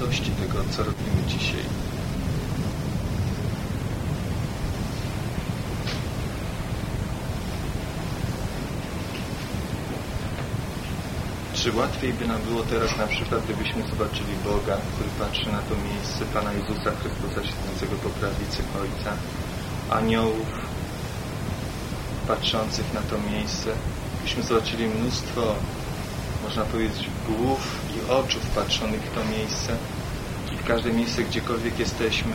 wartości tego, co robimy dzisiaj. Czy łatwiej by nam było teraz na przykład, gdybyśmy zobaczyli Boga, który patrzy na to miejsce, Pana Jezusa Chrystusa siedzącego po prawicy Ojca, aniołów patrzących na to miejsce, byśmy zobaczyli mnóstwo, można powiedzieć, głów i oczów patrzonych w to miejsce i w każde miejsce, gdziekolwiek jesteśmy,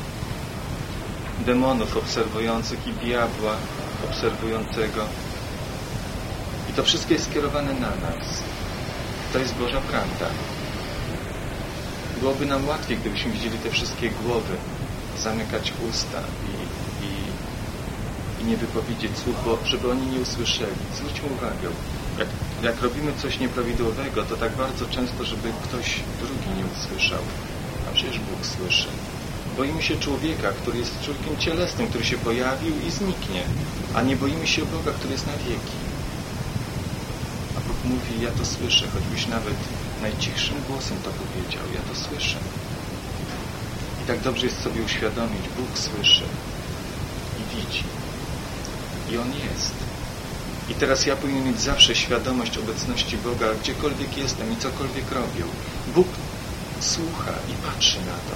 demonów obserwujących i diabła obserwującego. I to wszystko jest skierowane na nas. To jest Boża prawda. Byłoby nam łatwiej, gdybyśmy widzieli te wszystkie głowy, zamykać usta i nie wypowiedzieć słów, bo żeby oni nie usłyszeli. Zwróćmy uwagę, jak robimy coś nieprawidłowego, to tak bardzo często, żeby ktoś drugi nie usłyszał. A przecież Bóg słyszy. Boimy się człowieka, który jest człowiekiem cielesnym, który się pojawił i zniknie, a nie boimy się Boga, który jest na wieki. A Bóg mówi, ja to słyszę, choćbyś nawet najcichszym głosem to powiedział, ja to słyszę. I tak dobrze jest sobie uświadomić, Bóg słyszy i widzi. I On jest. I teraz ja powinienem mieć zawsze świadomość obecności Boga, gdziekolwiek jestem i cokolwiek robię. Bóg słucha i patrzy na to.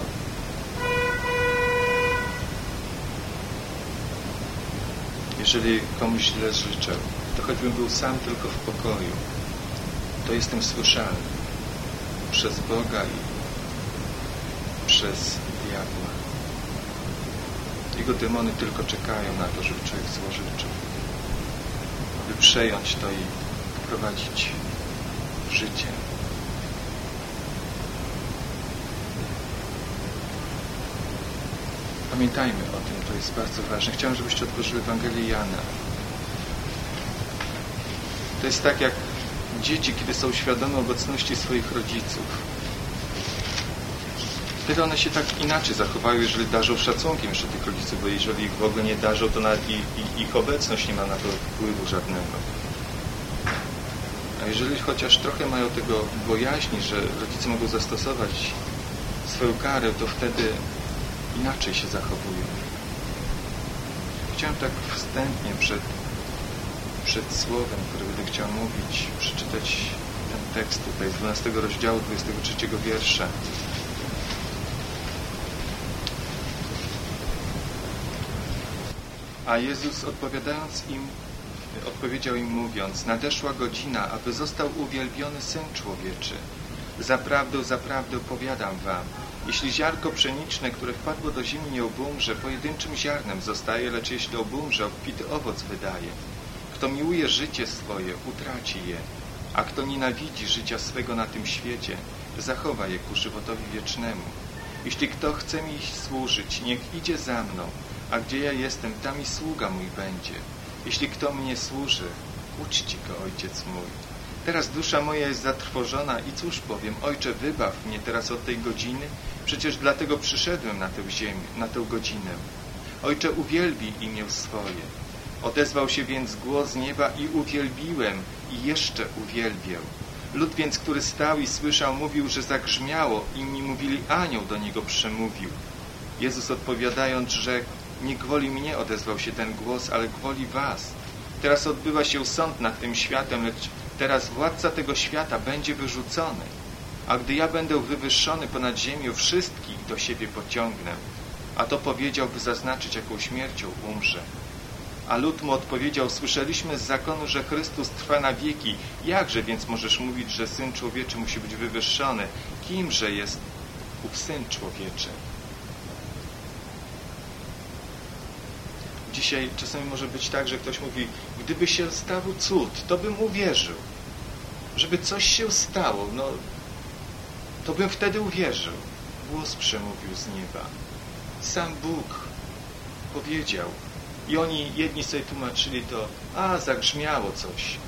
Jeżeli komuś źle życzę, to choćbym był sam tylko w pokoju, to jestem słyszalny przez Boga i przez diabła. Jego demony tylko czekają na to, żeby człowiek złożyczył, by przejąć to i wprowadzić w życie. Pamiętajmy o tym, to jest bardzo ważne. Chciałem, żebyście otworzyli Ewangelię Jana. To jest tak jak dzieci, kiedy są świadome obecności swoich rodziców. Wtedy one się tak inaczej zachowają, jeżeli darzą szacunkiem jeszcze tych rodziców, bo jeżeli ich w ogóle nie darzą, to nawet ich obecność nie ma na to wpływu żadnego. A jeżeli chociaż trochę mają tego bojaźni, że rodzice mogą zastosować swoją karę, to wtedy inaczej się zachowują. Chciałem tak wstępnie przed słowem, które będę chciał mówić, przeczytać ten tekst tutaj z 12 rozdziału, 23 wiersza. A Jezus odpowiedział im mówiąc, nadeszła godzina, aby został uwielbiony Syn Człowieczy. Zaprawdę, zaprawdę powiadam wam, jeśli ziarnko pszeniczne, które wpadło do ziemi, nie obumrze, pojedynczym ziarnem zostaje, lecz jeśli obumrze, obfity owoc wydaje. Kto miłuje życie swoje, utraci je, a kto nienawidzi życia swego na tym świecie, zachowa je ku żywotowi wiecznemu. Jeśli kto chce mi służyć, niech idzie za mną, a gdzie ja jestem, tam i sługa mój będzie. Jeśli kto mnie służy, uczci go Ojciec mój. Teraz dusza moja jest zatrwożona i cóż powiem, Ojcze, wybaw mnie teraz od tej godziny, przecież dlatego przyszedłem na tę ziemię, na tę godzinę. Ojcze, uwielbij imię swoje. Odezwał się więc głos z nieba i uwielbiłem i jeszcze uwielbię. Lud więc, który stał i słyszał, mówił, że zagrzmiało i mi mówili, anioł do niego przemówił. Jezus odpowiadając, rzekł, nie gwoli mnie odezwał się ten głos, ale gwoli was. Teraz odbywa się sąd nad tym światem, lecz teraz władca tego świata będzie wyrzucony. A gdy ja będę wywyższony ponad ziemią, wszystkich do siebie pociągnę. A to powiedział, by zaznaczyć, jaką śmiercią umrze. A lud mu odpowiedział, słyszeliśmy z zakonu, że Chrystus trwa na wieki. Jakże więc możesz mówić, że Syn Człowieczy musi być wywyższony? Kimże jest ów Syn Człowieczy? Dzisiaj czasami może być tak, że ktoś mówi, gdyby się stał cud, to bym uwierzył. Żeby coś się stało, no to bym wtedy uwierzył. Głos przemówił z nieba. Sam Bóg powiedział. I oni jedni sobie tłumaczyli to, zagrzmiało coś.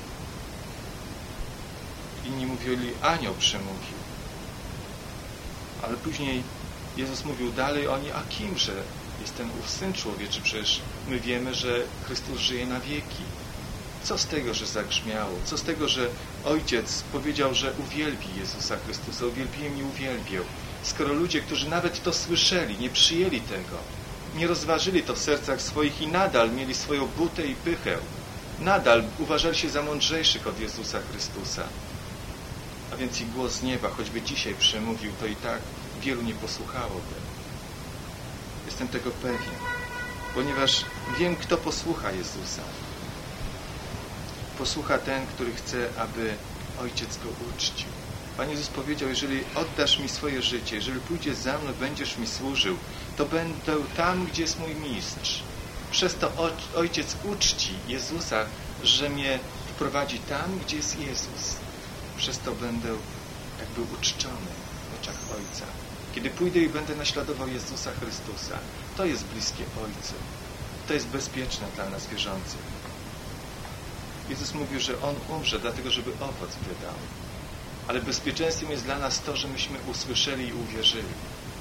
Inni mówili, anioł przemówił. Ale później Jezus mówił dalej, oni, a kimże jest ten ów Syn Człowieczy? Przecież my wiemy, że Chrystus żyje na wieki. Co z tego, że zagrzmiało? Co z tego, że Ojciec powiedział, że uwielbi Jezusa Chrystusa, uwielbiłem i uwielbię. skoro ludzie, którzy nawet to słyszeli, nie przyjęli tego, nie rozważyli to w sercach swoich i nadal mieli swoją butę i pychę, nadal uważali się za mądrzejszych od Jezusa Chrystusa. A więc i głos z nieba, choćby dzisiaj przemówił, to i tak wielu nie posłuchałoby. Jestem tego pewien, ponieważ wiem, kto posłucha Jezusa. Posłucha ten, który chce, aby Ojciec go uczcił. Pan Jezus powiedział, jeżeli oddasz mi swoje życie, jeżeli pójdziesz za mną, będziesz mi służył, to będę tam, gdzie jest mój mistrz. Przez to Ojciec uczci Jezusa, że mnie wprowadzi tam, gdzie jest Jezus. Przez to będę jakby uczczony w oczach Ojca. Kiedy pójdę i będę naśladował Jezusa Chrystusa, to jest bliskie Ojcu. To jest bezpieczne dla nas wierzących. Jezus mówił, że On umrze, dlatego żeby owoc wydał. Ale bezpieczeństwem jest dla nas to, że myśmy usłyszeli i uwierzyli.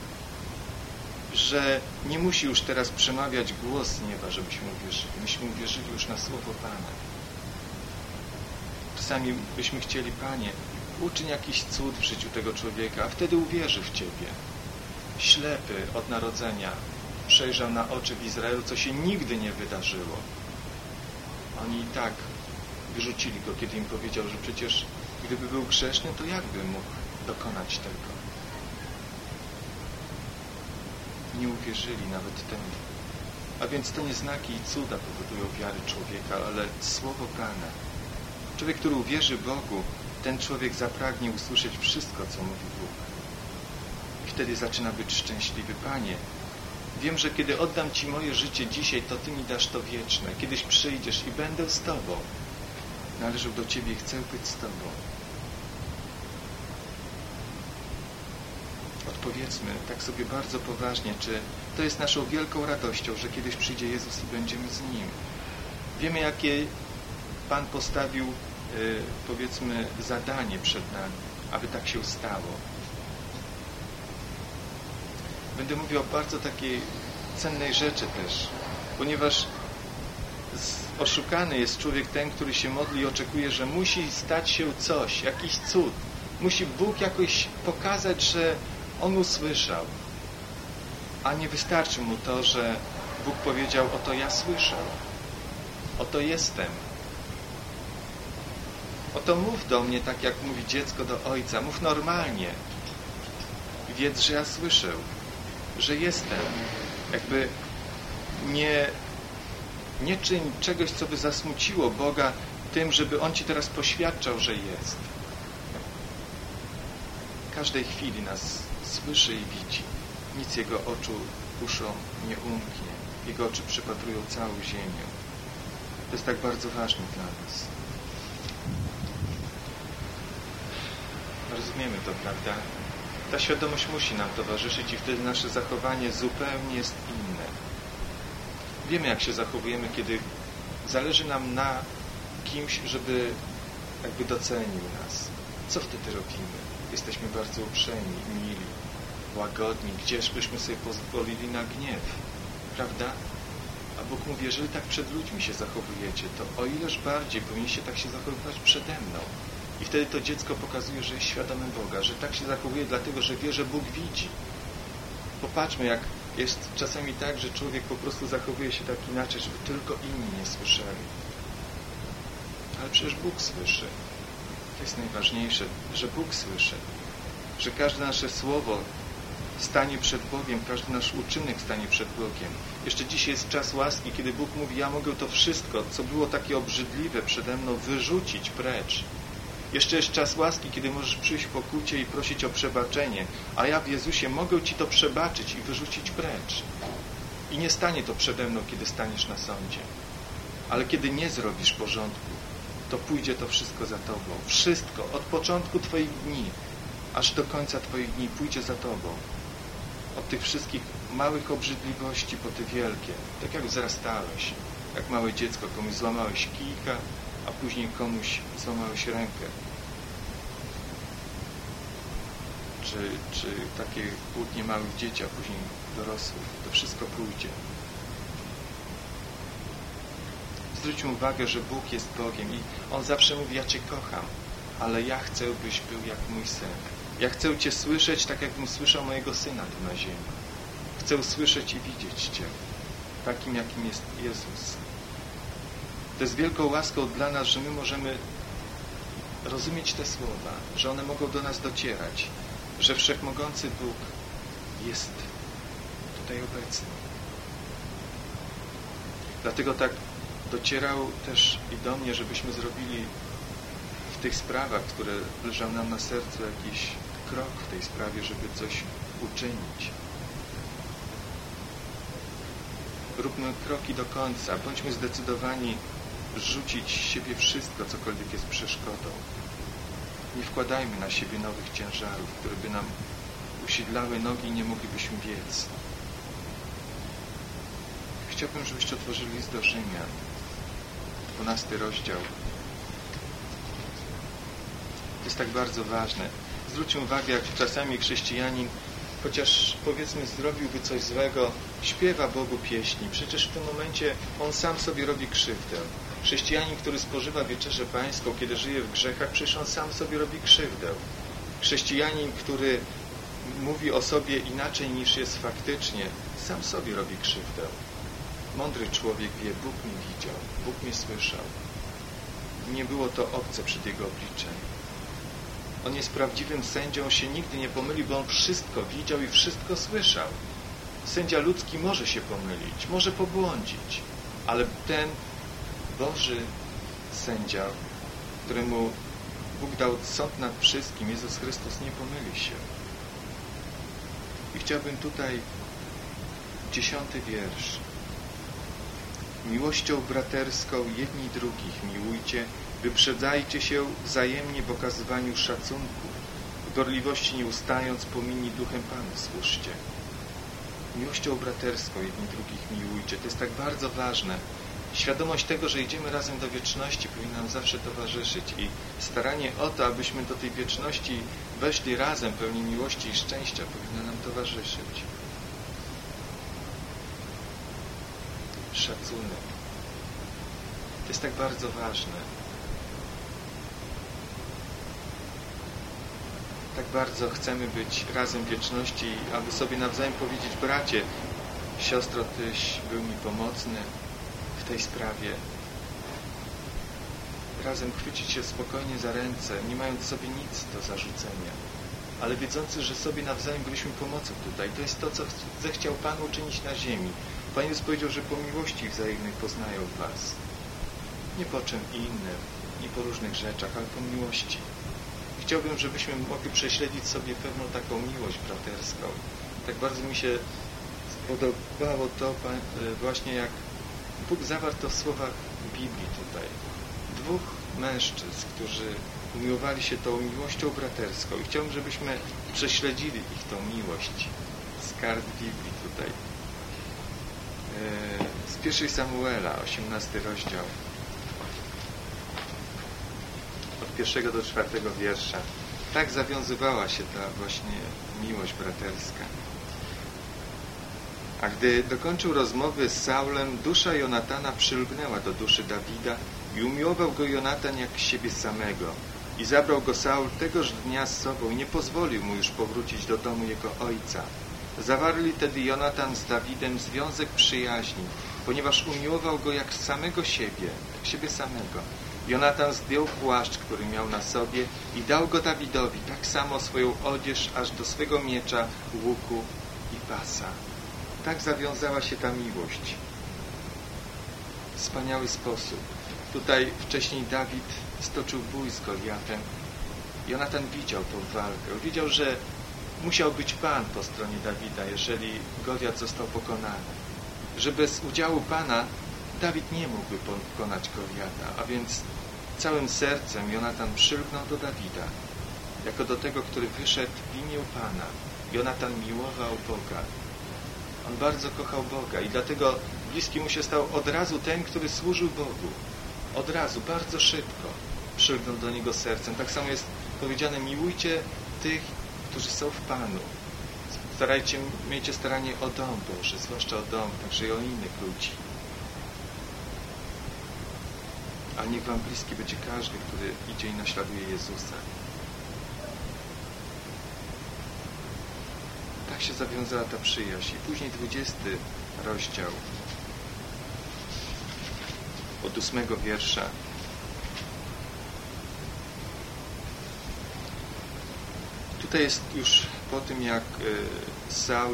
Że nie musi już teraz przemawiać głos z nieba, żebyśmy uwierzyli. Myśmy uwierzyli już na słowo Pana. Czasami byśmy chcieli, Panie, uczyń jakiś cud w życiu tego człowieka, a wtedy uwierzy w Ciebie. Ślepy od narodzenia przejrzał na oczy w Izraelu, co się nigdy nie wydarzyło. Oni i tak wyrzucili go, kiedy im powiedział, że przecież gdyby był grzeszny, to jakby mógł dokonać tego? Nie uwierzyli nawet temu. A więc to nie znaki i cuda powodują wiary człowieka, ale słowo Pana. Człowiek, który uwierzy Bogu, ten człowiek zapragnie usłyszeć wszystko, co mówi Bóg. I wtedy zaczyna być szczęśliwy. Panie, wiem, że kiedy oddam Ci moje życie dzisiaj, to Ty mi dasz to wieczne. Kiedyś przyjdziesz i będę z Tobą. Należę do Ciebie i chcę być z Tobą. Odpowiedzmy tak sobie bardzo poważnie, czy to jest naszą wielką radością, że kiedyś przyjdzie Jezus i będziemy z Nim. Wiemy, jakie Pan postawił, powiedzmy, zadanie przed nami, aby tak się stało. Będę mówił o bardzo takiej cennej rzeczy też, ponieważ oszukany jest człowiek ten, który się modli i oczekuje, że musi stać się coś, jakiś cud. Musi Bóg jakoś pokazać, że on usłyszał. A nie wystarczy mu to, że Bóg powiedział, oto ja słyszę, oto jestem. Oto mów do mnie tak, jak mówi dziecko do ojca. Mów normalnie. Wiedz, że ja słyszę, że jestem. Jakby nie czyń czegoś, co by zasmuciło Boga tym, żeby On Ci teraz poświadczał, że jest. W każdej chwili nas słyszy i widzi. Nic Jego uszom nie umknie. Jego oczy przypatrują całą ziemię. To jest tak bardzo ważne dla nas. Rozumiemy to, prawda? Ta świadomość musi nam towarzyszyć i wtedy nasze zachowanie zupełnie jest inne. Wiemy, jak się zachowujemy, kiedy zależy nam na kimś, żeby jakby docenił nas. Co wtedy robimy? Jesteśmy bardzo uprzejmi, mili, łagodni. Gdzież byśmy sobie pozwolili na gniew? Prawda? A Bóg mówi, jeżeli tak przed ludźmi się zachowujecie, to o ileż bardziej powinniście tak się zachowywać przede mną. I wtedy to dziecko pokazuje, że jest świadomym Boga, że tak się zachowuje dlatego, że wie, że Bóg widzi. Popatrzmy, jak jest czasami tak, że człowiek po prostu zachowuje się tak inaczej, żeby tylko inni nie słyszeli. Ale przecież Bóg słyszy. To jest najważniejsze, że Bóg słyszy. Że każde nasze słowo stanie przed Bogiem, każdy nasz uczynek stanie przed Bogiem. Jeszcze dzisiaj jest czas łaski, kiedy Bóg mówi, ja mogę to wszystko, co było takie obrzydliwe przede mną, wyrzucić precz. Jeszcze jest czas łaski, kiedy możesz przyjść w pokucie i prosić o przebaczenie, a ja w Jezusie mogę Ci to przebaczyć i wyrzucić precz. I nie stanie to przede mną, kiedy staniesz na sądzie. Ale kiedy nie zrobisz porządku, to pójdzie to wszystko za Tobą. Wszystko, od początku Twoich dni, aż do końca Twoich dni pójdzie za Tobą. Od tych wszystkich małych obrzydliwości po te wielkie. Tak jak wzrastałeś, jak małe dziecko, komuś złamałeś kijka, a później komuś złamałeś rękę. Czy takie kłótnie małych dzieci, a później dorosłych. To wszystko pójdzie. Zwróćmy uwagę, że Bóg jest Bogiem i On zawsze mówi, ja Cię kocham, ale ja chcę, byś był jak mój syn. Ja chcę Cię słyszeć tak, jakbym słyszał mojego Syna tu na ziemi. Chcę słyszeć i widzieć Cię, takim, jakim jest Jezus. To jest wielką łaską dla nas, że my możemy rozumieć te słowa, że one mogą do nas docierać, że Wszechmogący Bóg jest tutaj obecny. Dlatego tak docierał też i do mnie, żebyśmy zrobili w tych sprawach, które leżą nam na sercu, jakiś krok w tej sprawie, żeby coś uczynić. Róbmy kroki do końca. Bądźmy zdecydowani rzucić z siebie wszystko, cokolwiek jest przeszkodą. Nie wkładajmy na siebie nowych ciężarów, które by nam usidlały nogi i nie moglibyśmy biec. Chciałbym, żebyście otworzyli list do Rzymian, 12 rozdział. To jest tak bardzo ważne. Zwróćmy uwagę, jak czasami chrześcijanin, chociaż powiedzmy zrobiłby coś złego, śpiewa Bogu pieśni. Przecież w tym momencie on sam sobie robi krzywdę. Chrześcijanin, który spożywa wieczerzę pańską, kiedy żyje w grzechach, przecież on sam sobie robi krzywdę. Chrześcijanin, który mówi o sobie inaczej niż jest faktycznie, sam sobie robi krzywdę. Mądry człowiek wie, Bóg mnie widział, Bóg mnie słyszał. Nie było to obce przed Jego obliczem. On jest prawdziwym sędzią, się nigdy nie pomyli, bo on wszystko widział i wszystko słyszał. Sędzia ludzki może się pomylić, może pobłądzić, ale ten Boży sędzia, któremu Bóg dał sąd nad wszystkim, Jezus Chrystus, nie pomyli się. I chciałbym tutaj 10 wiersz. Miłością braterską jedni drugich miłujcie, wyprzedzajcie się wzajemnie w okazywaniu szacunku, w gorliwości nie ustając, pomini duchem Panu służcie. Miłością braterską jedni drugich miłujcie. To jest tak bardzo ważne. Świadomość tego, że idziemy razem do wieczności, powinna nam zawsze towarzyszyć i staranie o to, abyśmy do tej wieczności weszli razem, pełni miłości i szczęścia, powinno nam towarzyszyć. Szacunek. To jest tak bardzo ważne. Tak bardzo chcemy być razem w wieczności, aby sobie nawzajem powiedzieć: bracie, siostro, Tyś był mi pomocny w tej sprawie. Razem chwycić się spokojnie za ręce, nie mając sobie nic do zarzucenia, ale wiedzący, że sobie nawzajem byliśmy pomocą tutaj. To jest to, co zechciał Pan uczynić na ziemi. Pan Jezus powiedział, że po miłości wzajemnej poznają was. Nie po czym innym, nie po różnych rzeczach, ale po miłości. Chciałbym, żebyśmy mogli prześledzić sobie pewną taką miłość braterską. Tak bardzo mi się spodobało to właśnie, jak Bóg zawarł to w słowach Biblii tutaj. Dwóch mężczyzn, którzy umiłowali się tą miłością braterską. I chciałbym, żebyśmy prześledzili ich tą miłość z kart Biblii tutaj. Z 1 Samuela, 18 rozdział. Od 1 do 4 wiersza. Tak zawiązywała się ta właśnie miłość braterska. A gdy dokończył rozmowy z Saulem, dusza Jonatana przylgnęła do duszy Dawida i umiłował go Jonatan jak siebie samego. I zabrał go Saul tegoż dnia z sobą i nie pozwolił mu już powrócić do domu jego ojca. Zawarli tedy Jonatan z Dawidem związek przyjaźni, ponieważ umiłował go jak samego siebie, jak siebie samego. Jonatan zdjął płaszcz, który miał na sobie i dał go Dawidowi, tak samo swoją odzież aż do swego miecza, łuku i pasa. Tak zawiązała się ta miłość. Wspaniały sposób. Tutaj wcześniej Dawid stoczył bój z Goliatem. Jonatan widział tą walkę. Widział, że musiał być Pan po stronie Dawida, jeżeli Goliat został pokonany. Że bez udziału Pana Dawid nie mógłby pokonać Goliata, a więc całym sercem Jonatan przylgnął do Dawida, jako do tego, który wyszedł w imię Pana. Jonatan miłował Boga. On bardzo kochał Boga i dlatego bliski mu się stał od razu ten, który służył Bogu. Od razu, bardzo szybko przylgnął do Niego sercem. Tak samo jest powiedziane: miłujcie tych, którzy są w Panu. Miejcie staranie o dom Boży, zwłaszcza o dom, także i o innych ludzi. A niech wam bliski będzie każdy, który idzie i naśladuje Jezusa. jak się zawiązała ta przyjaźń. I później 20 rozdział od 8 wiersza. Tutaj jest już po tym, jak Saul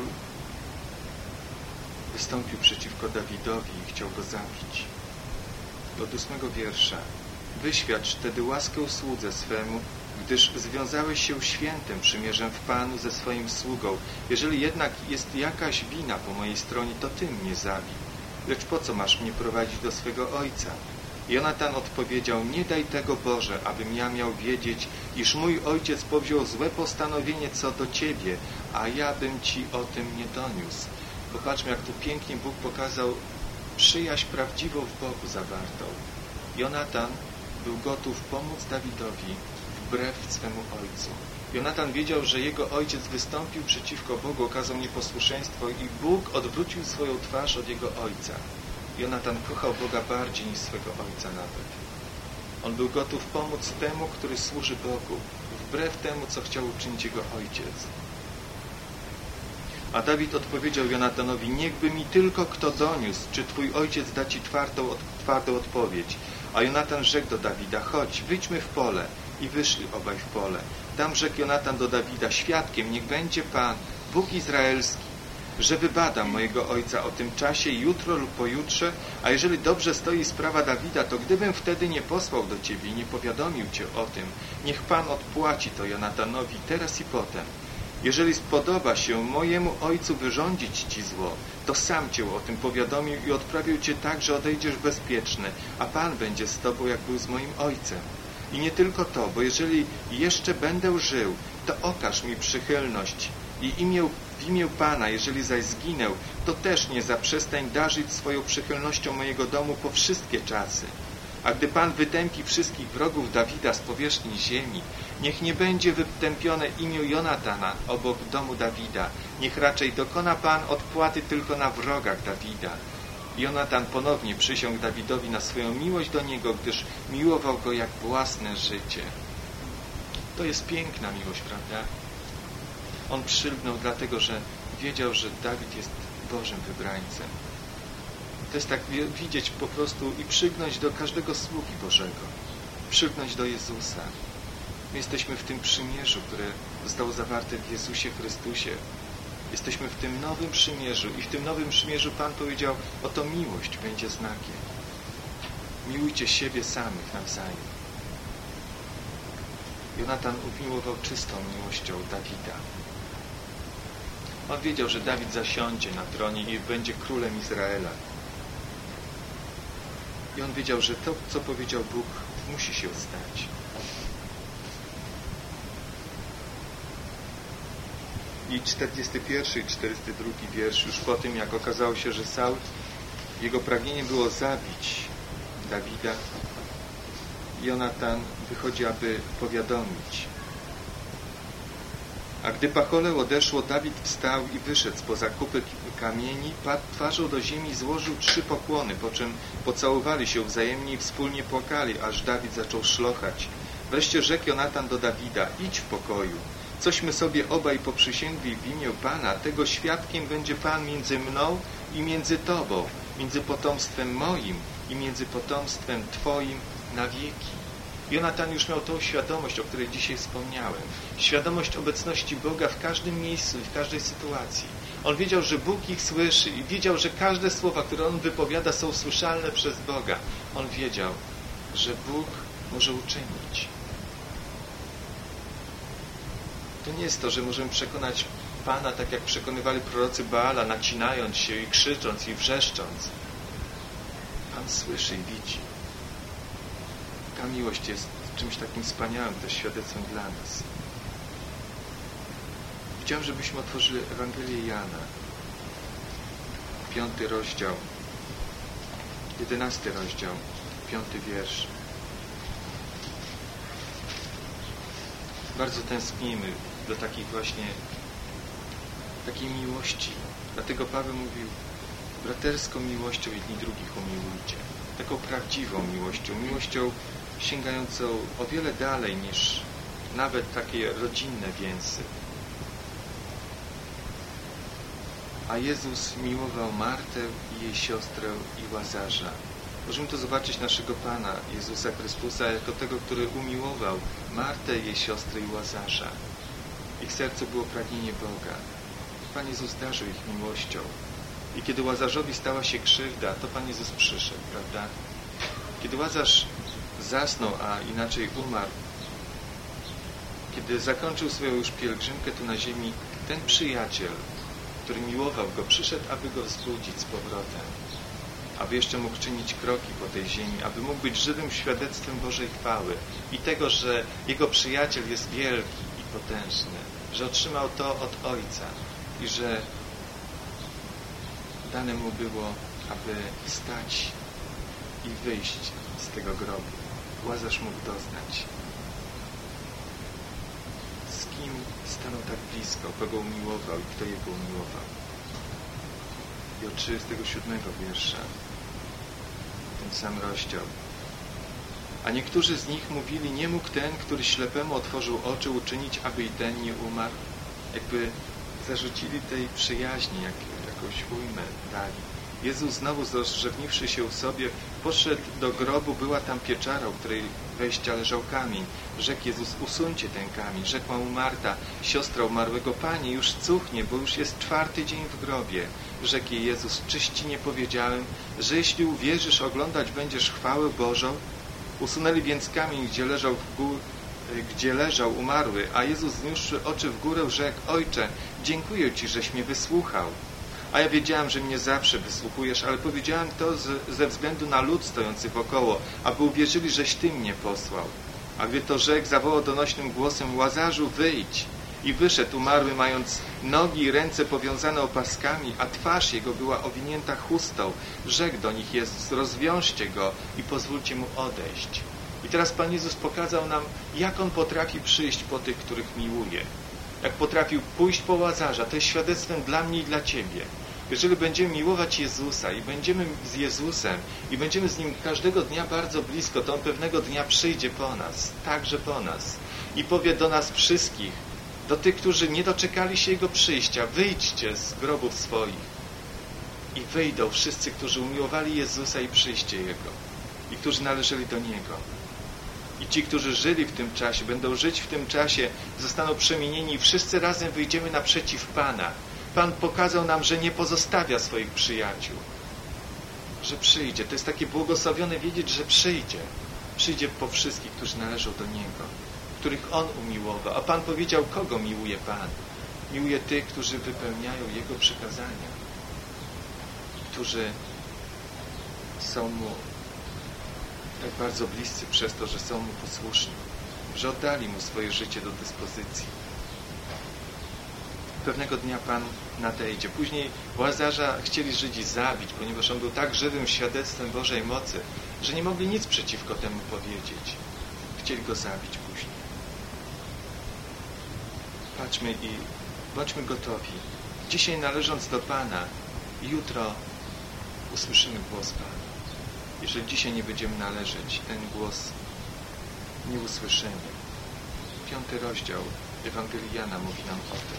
wystąpił przeciwko Dawidowi i chciał go zabić. Od 8 wiersza. Wyświadcz wtedy łaskę słudze swemu, gdyż związałeś się świętym przymierzem w Panu ze swoim sługą. Jeżeli jednak jest jakaś wina po mojej stronie, to Ty mnie zabij. Lecz po co masz mnie prowadzić do swego ojca? Jonatan odpowiedział, nie daj tego, Boże, abym ja miał wiedzieć, iż mój ojciec powziął złe postanowienie co do Ciebie, a ja bym Ci o tym nie doniósł. Popatrzmy, jak tu pięknie Bóg pokazał przyjaźń prawdziwą w Bogu zawartą. Jonatan był gotów pomóc Dawidowi wbrew swemu ojcu. Jonatan wiedział, że jego ojciec wystąpił przeciwko Bogu, okazał nieposłuszeństwo i Bóg odwrócił swoją twarz od jego ojca. Jonatan kochał Boga bardziej niż swego ojca nawet. On był gotów pomóc temu, który służy Bogu, wbrew temu, co chciał uczynić jego ojciec. A Dawid odpowiedział Jonatanowi, niechby mi tylko kto doniósł, czy twój ojciec da ci twardą odpowiedź. A Jonatan rzekł do Dawida, chodź, wyjdźmy w pole. I wyszli obaj w pole. Tam rzekł Jonatan do Dawida, świadkiem niech będzie Pan, Bóg Izraelski, że wybadam mojego ojca o tym czasie jutro lub pojutrze, a jeżeli dobrze stoi sprawa Dawida, to gdybym wtedy nie posłał do Ciebie i nie powiadomił Cię o tym, niech Pan odpłaci to Jonatanowi teraz i potem. Jeżeli spodoba się mojemu ojcu wyrządzić Ci zło, to sam Cię o tym powiadomił i odprawił Cię tak, że odejdziesz bezpieczny, a Pan będzie z Tobą, jak był z moim ojcem. I nie tylko to, bo jeżeli jeszcze będę żył, to okaż mi przychylność i w imię Pana, jeżeli zaś zginę, to też nie zaprzestań darzyć swoją przychylnością mojego domu po wszystkie czasy. A gdy Pan wytępi wszystkich wrogów Dawida z powierzchni ziemi, niech nie będzie wytępione imię Jonatana obok domu Dawida. Niech raczej dokona Pan odpłaty tylko na wrogach Dawida. Jonatan ponownie przysiągł Dawidowi na swoją miłość do niego, gdyż miłował go jak własne życie. To jest piękna miłość, prawda? On przylgnął dlatego, że wiedział, że Dawid jest Bożym wybrańcem. To jest tak widzieć po prostu i przygnąć do każdego sługi Bożego. Przygnąć do Jezusa. My jesteśmy w tym przymierzu, które zostało zawarte w Jezusie Chrystusie. Jesteśmy w tym nowym przymierzu i w tym nowym przymierzu Pan powiedział, oto miłość będzie znakiem. Miłujcie siebie samych nawzajem. Jonatan umiłował czystą miłością Dawida. On wiedział, że Dawid zasiądzie na tronie i będzie królem Izraela. I on wiedział, że to, co powiedział Bóg, musi się stać. I 41 i 42 wiersz, już po tym, jak okazało się, że Saul, jego pragnieniem było zabić Dawida, Jonatan wychodzi, aby powiadomić. A gdy pacholę odeszło, Dawid wstał i wyszedł spoza kupy kamieni, padł twarzą do ziemi i złożył 3 pokłony, po czym pocałowali się wzajemnie i wspólnie płakali, aż Dawid zaczął szlochać. Wreszcie rzekł Jonatan do Dawida, idź w pokoju. Cośmy sobie obaj poprzysięgli w imię Pana, tego świadkiem będzie Pan między mną i między Tobą, między potomstwem moim i między potomstwem Twoim na wieki. Jonatan już miał tą świadomość, o której dzisiaj wspomniałem. Świadomość obecności Boga w każdym miejscu i w każdej sytuacji. On wiedział, że Bóg ich słyszy i wiedział, że każde słowa, które on wypowiada, są słyszalne przez Boga. On wiedział, że Bóg może uczynić. To nie jest to, że możemy przekonać Pana tak, jak przekonywali prorocy Baala, nacinając się i krzycząc i wrzeszcząc. Pan słyszy i widzi. Ta miłość jest czymś takim wspaniałym, też świadectwem dla nas. Chciałem, żebyśmy otworzyli Ewangelię Jana. 5 rozdział, 11 rozdział, 5 wiersz. Bardzo tęsknimy do takich właśnie, takiej miłości. Dlatego Paweł mówił, braterską miłością jedni drugich umiłujcie. Taką prawdziwą miłością sięgającą o wiele dalej niż nawet takie rodzinne więzy. a Jezus miłował Martę i jej siostrę i Łazarza. Możemy to zobaczyć naszego Pana Jezusa Chrystusa jako tego, który umiłował Martę, jej siostrę i Łazarza. Ich sercu było pragnienie Boga. Pan Jezus darzył ich miłością. I kiedy Łazarzowi stała się krzywda, to Pan Jezus przyszedł, prawda? Kiedy Łazarz zasnął, a inaczej umarł, kiedy zakończył swoją już pielgrzymkę tu na ziemi, ten przyjaciel, który miłował go, przyszedł, aby go wzbudzić z powrotem, aby jeszcze mógł czynić kroki po tej ziemi, aby mógł być żywym świadectwem Bożej chwały i tego, że jego przyjaciel jest wielki i potężny, że otrzymał to od Ojca i że dane mu było, aby wstać i wyjść z tego grobu. Łazarz mógł doznać. Z kim stanął tak blisko, kogo umiłował i kto jego umiłował. I od 37 wiersza, ten sam rozdział. A niektórzy z nich mówili, nie mógł ten, który ślepemu otworzył oczy, uczynić, aby i ten nie umarł. Jakby zarzucili tej przyjaźni, jakąś ujmę dali. Jezus znowu rozrzewniwszy się w sobie, poszedł do grobu, była tam pieczara, u której wejścia leżał kamień. Rzekł Jezus, usuńcie ten kamień. Rzekła mu Marta, siostra umarłego, Panie, już cuchnie, bo już jest 4. dzień w grobie. Rzekł jej Jezus, czyś ci nie powiedziałem, że jeśli uwierzysz, oglądać będziesz chwałę Bożą? Usunęli więc kamień, gdzie leżał umarły, a Jezus zniósłszy oczy w górę, rzekł, Ojcze, dziękuję Ci, żeś mnie wysłuchał. A ja wiedziałem, że mnie zawsze wysłuchujesz, ale powiedziałem to ze względu na lud stojący wokoło, aby uwierzyli, żeś Ty mnie posłał. A gdy to rzekł, zawołał donośnym głosem, Łazarzu, wyjdź! I wyszedł umarły, mając nogi i ręce powiązane opaskami, a twarz jego była owinięta chustą. Rzekł do nich Jezus, rozwiążcie go i pozwólcie mu odejść. I teraz Pan Jezus pokazał nam, jak On potrafi przyjść po tych, których miłuje. Jak potrafił pójść po Łazarza. To jest świadectwem dla mnie i dla Ciebie. Jeżeli będziemy miłować Jezusa i będziemy z Jezusem i będziemy z Nim każdego dnia bardzo blisko, to On pewnego dnia przyjdzie po nas, także po nas i powie do nas wszystkich, do tych, którzy nie doczekali się Jego przyjścia, wyjdźcie z grobów swoich. I wyjdą wszyscy, którzy umiłowali Jezusa i przyjście Jego i którzy należeli do Niego. I ci, którzy żyli w tym czasie, będą żyć w tym czasie, zostaną przemienieni i wszyscy razem wyjdziemy naprzeciw Pana. Pan pokazał nam, że nie pozostawia swoich przyjaciół. Że przyjdzie. To jest takie błogosławione wiedzieć, że przyjdzie. Przyjdzie po wszystkich, którzy należą do Niego, których On umiłował. A Pan powiedział, kogo miłuje Pan? Miłuje tych, którzy wypełniają Jego przykazania. Którzy są Mu tak bardzo bliscy przez to, że są Mu posłuszni. Że oddali Mu swoje życie do dyspozycji. Pewnego dnia Pan nadejdzie. Później Łazarza chcieli Żydzi zabić, ponieważ on był tak żywym świadectwem Bożej mocy, że nie mogli nic przeciwko temu powiedzieć. Chcieli go zabić później. Patrzmy i bądźmy gotowi. Dzisiaj należąc do Pana, jutro usłyszymy głos Pana. Jeżeli dzisiaj nie będziemy należeć, ten głos nie usłyszymy. 5. rozdział Ewangelii Jana mówi nam o tym.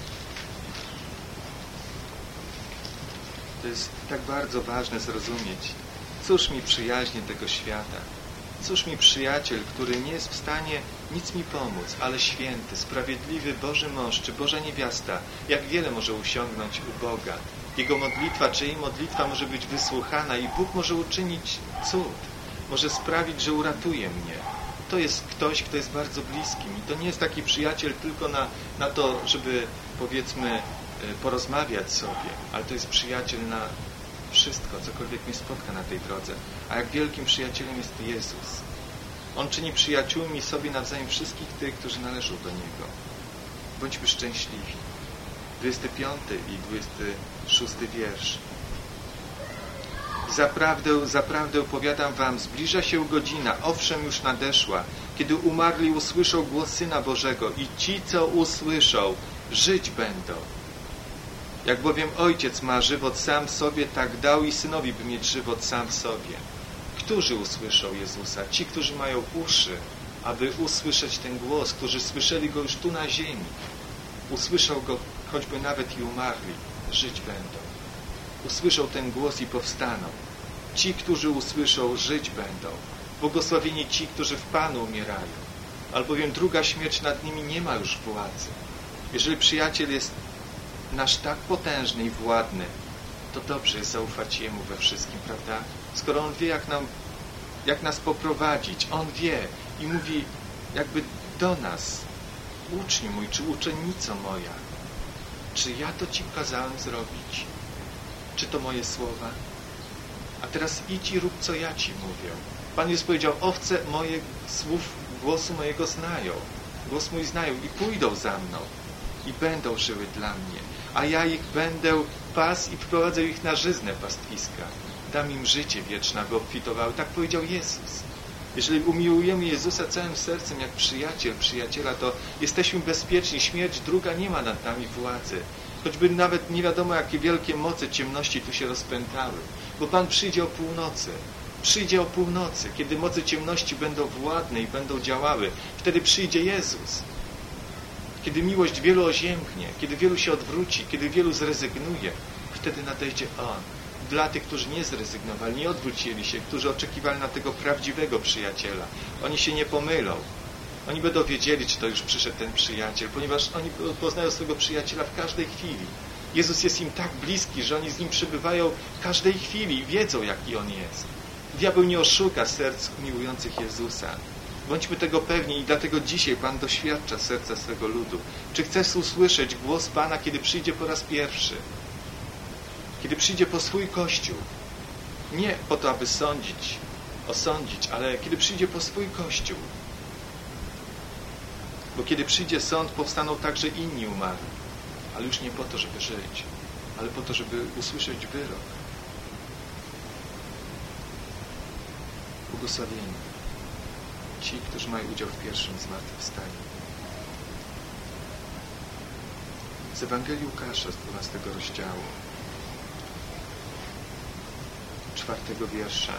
To jest tak bardzo ważne zrozumieć. Cóż mi przyjaźnie tego świata? Cóż mi przyjaciel, który nie jest w stanie nic mi pomóc, ale święty, sprawiedliwy Boży mąż czy Boża niewiasta, jak wiele może usiągnąć u Boga. Jego modlitwa czy jej modlitwa może być wysłuchana i Bóg może uczynić cud. Może sprawić, że uratuje mnie. To jest ktoś, kto jest bardzo bliskim. I to nie jest taki przyjaciel tylko na to, żeby, powiedzmy, porozmawiać sobie, ale to jest przyjaciel na wszystko, cokolwiek mnie spotka na tej drodze. A jak wielkim przyjacielem jest Jezus. On czyni przyjaciółmi sobie nawzajem wszystkich tych, którzy należą do Niego. Bądźmy szczęśliwi. 25 i 26 wiersz. Zaprawdę, zaprawdę powiadam wam, zbliża się godzina, owszem już nadeszła, kiedy umarli usłyszą głos Syna Bożego i ci, co usłyszą, żyć będą. Jak bowiem Ojciec ma żywot sam w sobie, tak dał i Synowi, by mieć żywot sam w sobie. Którzy usłyszą Jezusa? Ci, którzy mają uszy, aby usłyszeć ten głos, którzy słyszeli Go już tu na ziemi. Usłyszą Go choćby nawet i umarli. żyć będą. Usłyszą ten głos i powstaną. Ci, którzy usłyszą, żyć będą. Błogosławieni ci, którzy w Panu umierają, albowiem druga śmierć nad nimi nie ma już władzy. Jeżeli przyjaciel jest nasz tak potężny i władny, to dobrze jest zaufać Jemu we wszystkim, prawda? Skoro On wie, jak nas poprowadzić, On wie i mówi jakby do nas: uczniu mój, czy uczennico moja, czy ja to Ci kazałem zrobić? Czy to moje słowa? A teraz idź i rób, co ja Ci mówię. Pan Jezus powiedział: owce moje głosu mojego znają, głos mój znają i pójdą za mną i będą żyły dla mnie, a ja ich będę pasł i wprowadzę ich na żyzne pastwiska. Dam im życie wieczne, aby obfitowały. Tak powiedział Jezus. Jeżeli umiłujemy Jezusa całym sercem, jak przyjaciela, to jesteśmy bezpieczni. Śmierć druga nie ma nad nami władzy. Choćby nawet nie wiadomo, jakie wielkie moce ciemności tu się rozpętały. Bo Pan przyjdzie o północy. Przyjdzie o północy, kiedy moce ciemności będą władne i będą działały. Wtedy przyjdzie Jezus. Kiedy miłość wielu oziębnie, kiedy wielu się odwróci, kiedy wielu zrezygnuje, wtedy nadejdzie On. Dla tych, którzy nie zrezygnowali, nie odwrócili się, którzy oczekiwali na tego prawdziwego przyjaciela. Oni się nie pomylą. Oni będą wiedzieli, czy to już przyszedł ten przyjaciel, ponieważ oni poznają swojego przyjaciela w każdej chwili. Jezus jest im tak bliski, że oni z Nim przebywają w każdej chwili i wiedzą, jaki On jest. Diabeł nie oszuka serc miłujących Jezusa. Bądźmy tego pewni i dlatego dzisiaj Pan doświadcza serca swego ludu. Czy chcesz usłyszeć głos Pana, kiedy przyjdzie po raz pierwszy? Kiedy przyjdzie po swój Kościół? Nie po to, aby osądzić, ale kiedy przyjdzie po swój Kościół. Bo kiedy przyjdzie sąd, powstaną także inni umarli. Ale już nie po to, żeby żyć, ale po to, żeby usłyszeć wyrok. Błogosławieni ci, którzy mają udział w pierwszym zmartwychwstaniu. Z Ewangelii Łukasza z 12 rozdziału, 4 wiersza.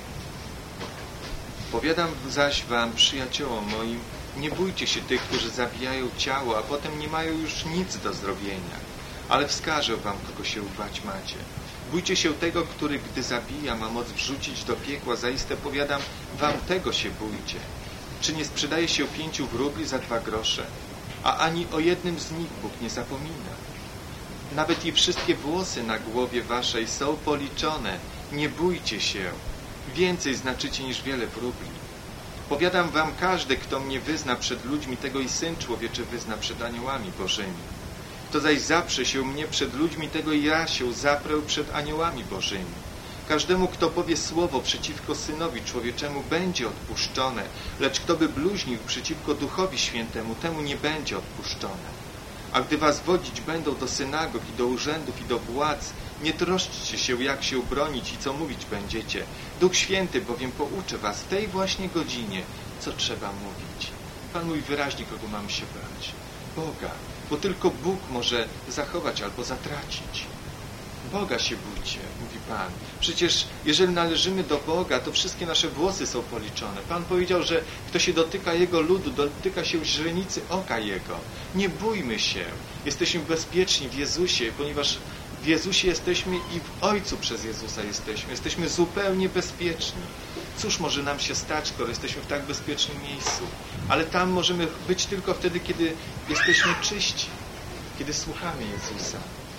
Powiadam zaś wam, przyjaciołom moim, nie bójcie się tych, którzy zabijają ciało, a potem nie mają już nic do zrobienia. Ale wskażę wam, kogo się bać macie. Bójcie się tego, który, gdy zabija, ma moc wrzucić do piekła. Zaiste powiadam wam, tego się bójcie. Czy nie sprzedaje się 5 wróbli za 2 grosze? A ani o jednym z nich Bóg nie zapomina. Nawet i wszystkie włosy na głowie waszej są policzone. Nie bójcie się. Więcej znaczycie niż wiele wróbli. Powiadam wam, każdy, kto mnie wyzna przed ludźmi, tego i Syn Człowieczy wyzna przed aniołami Bożymi. Kto zaś zaprze się mnie przed ludźmi, tego i ja się zaprę przed aniołami Bożymi. Każdemu, kto powie słowo przeciwko Synowi Człowieczemu, będzie odpuszczone, lecz kto by bluźnił przeciwko Duchowi Świętemu, temu nie będzie odpuszczone. A gdy was wodzić będą do synagog i do urzędów i do władz, nie troszczcie się, jak się bronić i co mówić będziecie. Duch Święty bowiem pouczy was w tej właśnie godzinie, co trzeba mówić. Pan mówi wyraźnie, kogo mamy się bać. Boga, bo tylko Bóg może zachować albo zatracić. Boga się bójcie, mówi Pan. Przecież jeżeli należymy do Boga, to wszystkie nasze włosy są policzone. Pan powiedział, że kto się dotyka Jego ludu, dotyka się źrenicy oka Jego. Nie bójmy się. Jesteśmy bezpieczni w Jezusie, ponieważ w Jezusie jesteśmy i w Ojcu przez Jezusa jesteśmy. Jesteśmy zupełnie bezpieczni. Cóż może nam się stać, skoro jesteśmy w tak bezpiecznym miejscu? Ale tam możemy być tylko wtedy, kiedy jesteśmy czyści, kiedy słuchamy Jezusa.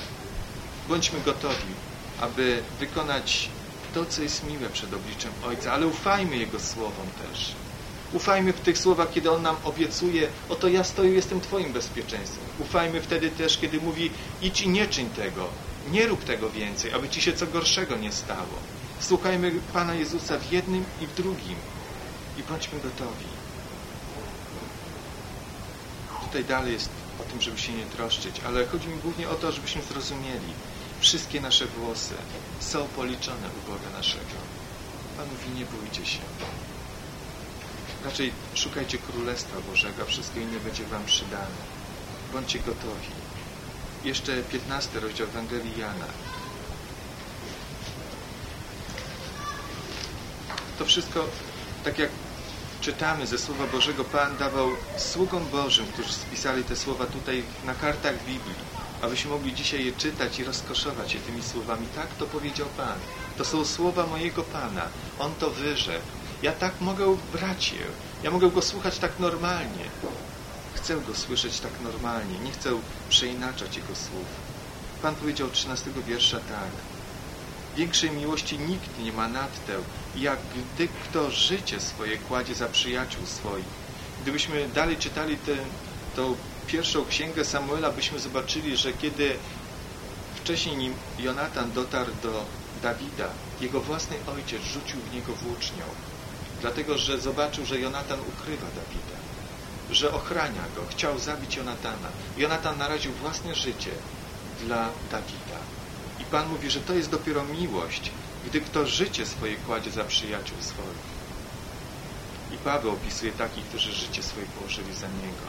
Bądźmy gotowi, aby wykonać to, co jest miłe przed obliczem Ojca, ale ufajmy Jego słowom też. Ufajmy w tych słowach, kiedy On nam obiecuje: oto ja stoję, jestem Twoim bezpieczeństwem. Ufajmy wtedy też, kiedy mówi: idź i nie czyń tego, nie rób tego więcej, aby Ci się co gorszego nie stało. Słuchajmy Pana Jezusa w jednym i w drugim i bądźmy gotowi. Tutaj dalej jest o tym, żeby się nie troszczyć, ale chodzi mi głównie o to, żebyśmy zrozumieli. Wszystkie nasze włosy są policzone u Boga naszego. Pan mówi: nie bójcie się. Raczej szukajcie Królestwa Bożego, a wszystko inne będzie wam przydane. Bądźcie gotowi. Jeszcze 15 rozdział Ewangelii Jana. To wszystko, tak jak czytamy ze Słowa Bożego, Pan dawał sługom Bożym, którzy spisali te słowa tutaj na kartach Biblii. abyśmy mogli dzisiaj je czytać i rozkoszować się tymi słowami. Tak to powiedział Pan. To są słowa mojego Pana. On to wyrzekł. Ja tak mogę brać je. Ja mogę Go słuchać tak normalnie. Chcę Go słyszeć tak normalnie. Nie chcę przeinaczać Jego słów. Pan powiedział 13 wiersza tak. Większej miłości nikt nie ma nad tę, jak gdy kto życie swoje kładzie za przyjaciół swoich. Gdybyśmy dalej czytali tą pierwszą księgę Samuela, byśmy zobaczyli, że kiedy wcześniej nim Jonatan dotarł do Dawida, jego własny ojciec rzucił w niego włócznią, dlatego że zobaczył, że Jonatan ukrywa Dawida, że ochrania go, chciał zabić Jonatana. Jonatan naraził własne życie dla Dawida. I Pan mówi, że to jest dopiero miłość, gdy kto życie swoje kładzie za przyjaciół swoich. I Paweł opisuje takich, którzy życie swoje położyli za Niego.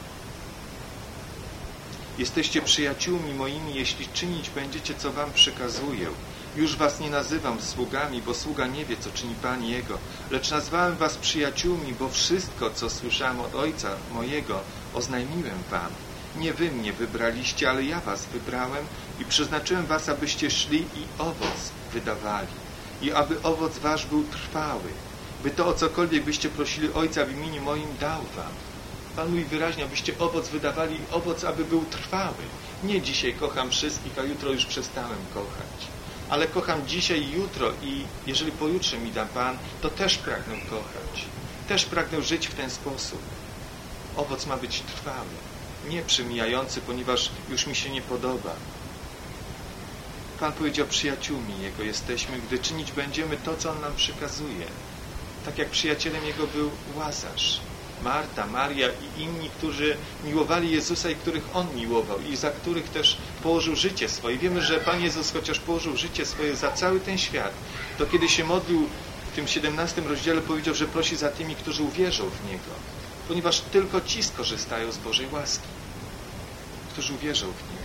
Jesteście przyjaciółmi moimi, jeśli czynić będziecie, co wam przykazuję. Już was nie nazywam sługami, bo sługa nie wie, co czyni Pan jego, lecz nazwałem was przyjaciółmi, bo wszystko, co słyszałem od Ojca mojego, oznajmiłem wam. Nie wy mnie wybraliście, ale ja was wybrałem i przeznaczyłem was, abyście szli i owoc wydawali. I aby owoc wasz był trwały, by to, o cokolwiek byście prosili Ojca w imieniu moim, dał wam. Pan mówi wyraźnie, abyście owoc wydawali i owoc, aby był trwały. Nie dzisiaj kocham wszystkich, a jutro już przestałem kochać. Ale kocham dzisiaj i jutro i jeżeli pojutrze mi da Pan, to też pragnę kochać. Też pragnę żyć w ten sposób. Owoc ma być trwały, nie przemijający, ponieważ już mi się nie podoba. Pan powiedział, przyjaciółmi Jego jesteśmy, gdy czynić będziemy to, co On nam przykazuje. Tak jak przyjacielem Jego był Łazarz, Marta, Maria i inni, którzy miłowali Jezusa i których On miłował i za których też położył życie swoje. Wiemy, że Pan Jezus, chociaż położył życie swoje za cały ten świat, to kiedy się modlił w tym 17 rozdziale, powiedział, że prosi za tymi, którzy uwierzą w Niego. Ponieważ tylko ci skorzystają z Bożej łaski, którzy uwierzą w Niego.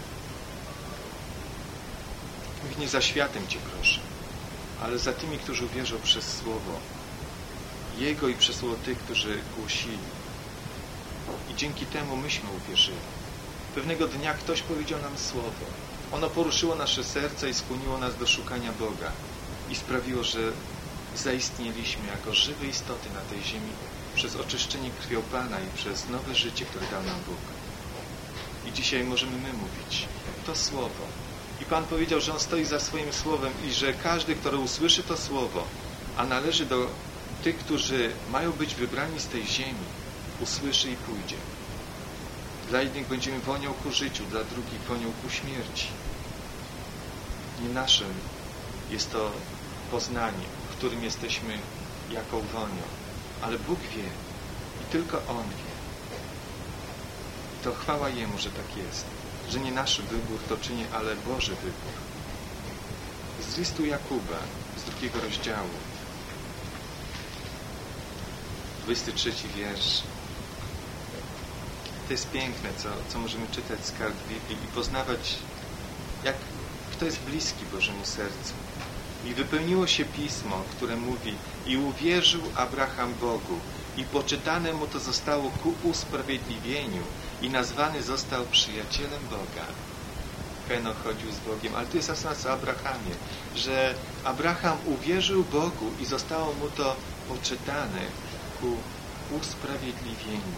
Mówi, nie za światem Cię proszę, ale za tymi, którzy uwierzą przez Słowo Jego i przez Słowo tych, którzy głosili. I dzięki temu myśmy uwierzyli. Pewnego dnia ktoś powiedział nam Słowo. Ono poruszyło nasze serce i skłoniło nas do szukania Boga i sprawiło, że zaistnieliśmy jako żywe istoty na tej ziemi przez oczyszczenie krwią Pana i przez nowe życie, które dał nam Bóg. I dzisiaj możemy my mówić to Słowo. I Pan powiedział, że On stoi za swoim Słowem i że każdy, kto usłyszy to Słowo, a należy do tych, którzy mają być wybrani z tej ziemi, usłyszy i pójdzie. Dla jednych będziemy wonią ku życiu, dla drugich wonią ku śmierci. Nie naszym jest to poznanie, w którym jesteśmy jaką wonią, ale Bóg wie i tylko On wie. To chwała Jemu, że tak jest, że nie nasz wybór to czyni, ale Boży wybór. Z listu Jakuba, z 2 rozdziału, 23 wiersz. To jest piękne, co możemy czytać z kart Biblii i poznawać, jak kto jest bliski Bożemu sercu. I wypełniło się Pismo, które mówi: i uwierzył Abraham Bogu, i poczytane mu to zostało ku usprawiedliwieniu, i nazwany został przyjacielem Boga. Henoch chodził z Bogiem, ale tu jest zasad o Abrahamie, że Abraham uwierzył Bogu i zostało mu to poczytane ku usprawiedliwieniu.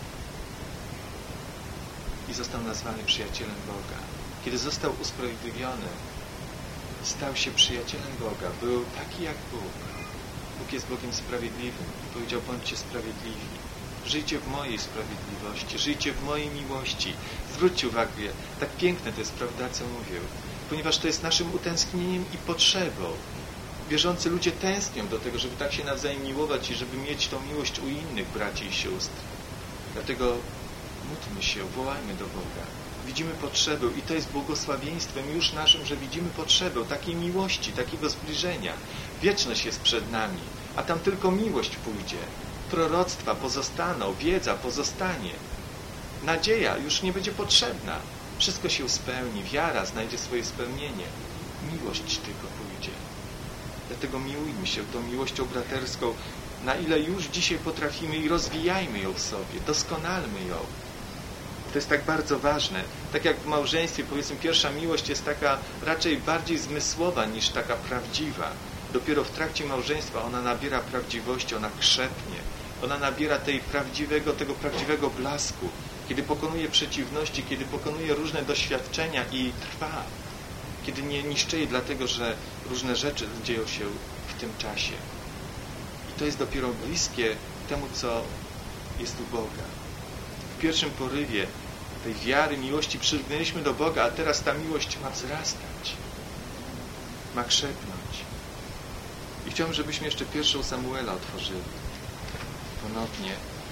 I został nazwany przyjacielem Boga. Kiedy został usprawiedliwiony, stał się przyjacielem Boga. Był taki jak Bóg. Bóg jest Bogiem sprawiedliwym. I powiedział: bądźcie sprawiedliwi. Żyjcie w mojej sprawiedliwości. Żyjcie w mojej miłości. Zwróćcie uwagę, tak piękne to jest, prawda, co mówię. Ponieważ to jest naszym utęsknieniem i potrzebą. Wierzący ludzie tęsknią do tego, żeby tak się nawzajem miłować i żeby mieć tą miłość u innych braci i sióstr. Dlatego módlmy się, wołajmy do Boga. Widzimy potrzebę i to jest błogosławieństwem już naszym, że widzimy potrzebę takiej miłości, takiego zbliżenia. Wieczność jest przed nami, a tam tylko miłość pójdzie. Proroctwa pozostaną, wiedza pozostanie. Nadzieja już nie będzie potrzebna. Wszystko się spełni, wiara znajdzie swoje spełnienie. Miłość tylko pójdzie. Dlatego miłujmy się tą miłością braterską, na ile już dzisiaj potrafimy i rozwijajmy ją w sobie, doskonalmy ją. To jest tak bardzo ważne. Tak jak w małżeństwie, powiedzmy, pierwsza miłość jest taka raczej bardziej zmysłowa niż taka prawdziwa. Dopiero w trakcie małżeństwa ona nabiera prawdziwości, ona krzepnie. Ona nabiera tego prawdziwego blasku, kiedy pokonuje przeciwności, kiedy pokonuje różne doświadczenia i trwa. Kiedy nie niszczeje dlatego, że różne rzeczy dzieją się w tym czasie. I to jest dopiero bliskie temu, co jest u Boga. W pierwszym porywie tej wiary, miłości przylgnęliśmy do Boga, a teraz ta miłość ma wzrastać. Ma krzepnąć. I chciałbym, żebyśmy jeszcze 1 Samuela otworzyli. Ponownie.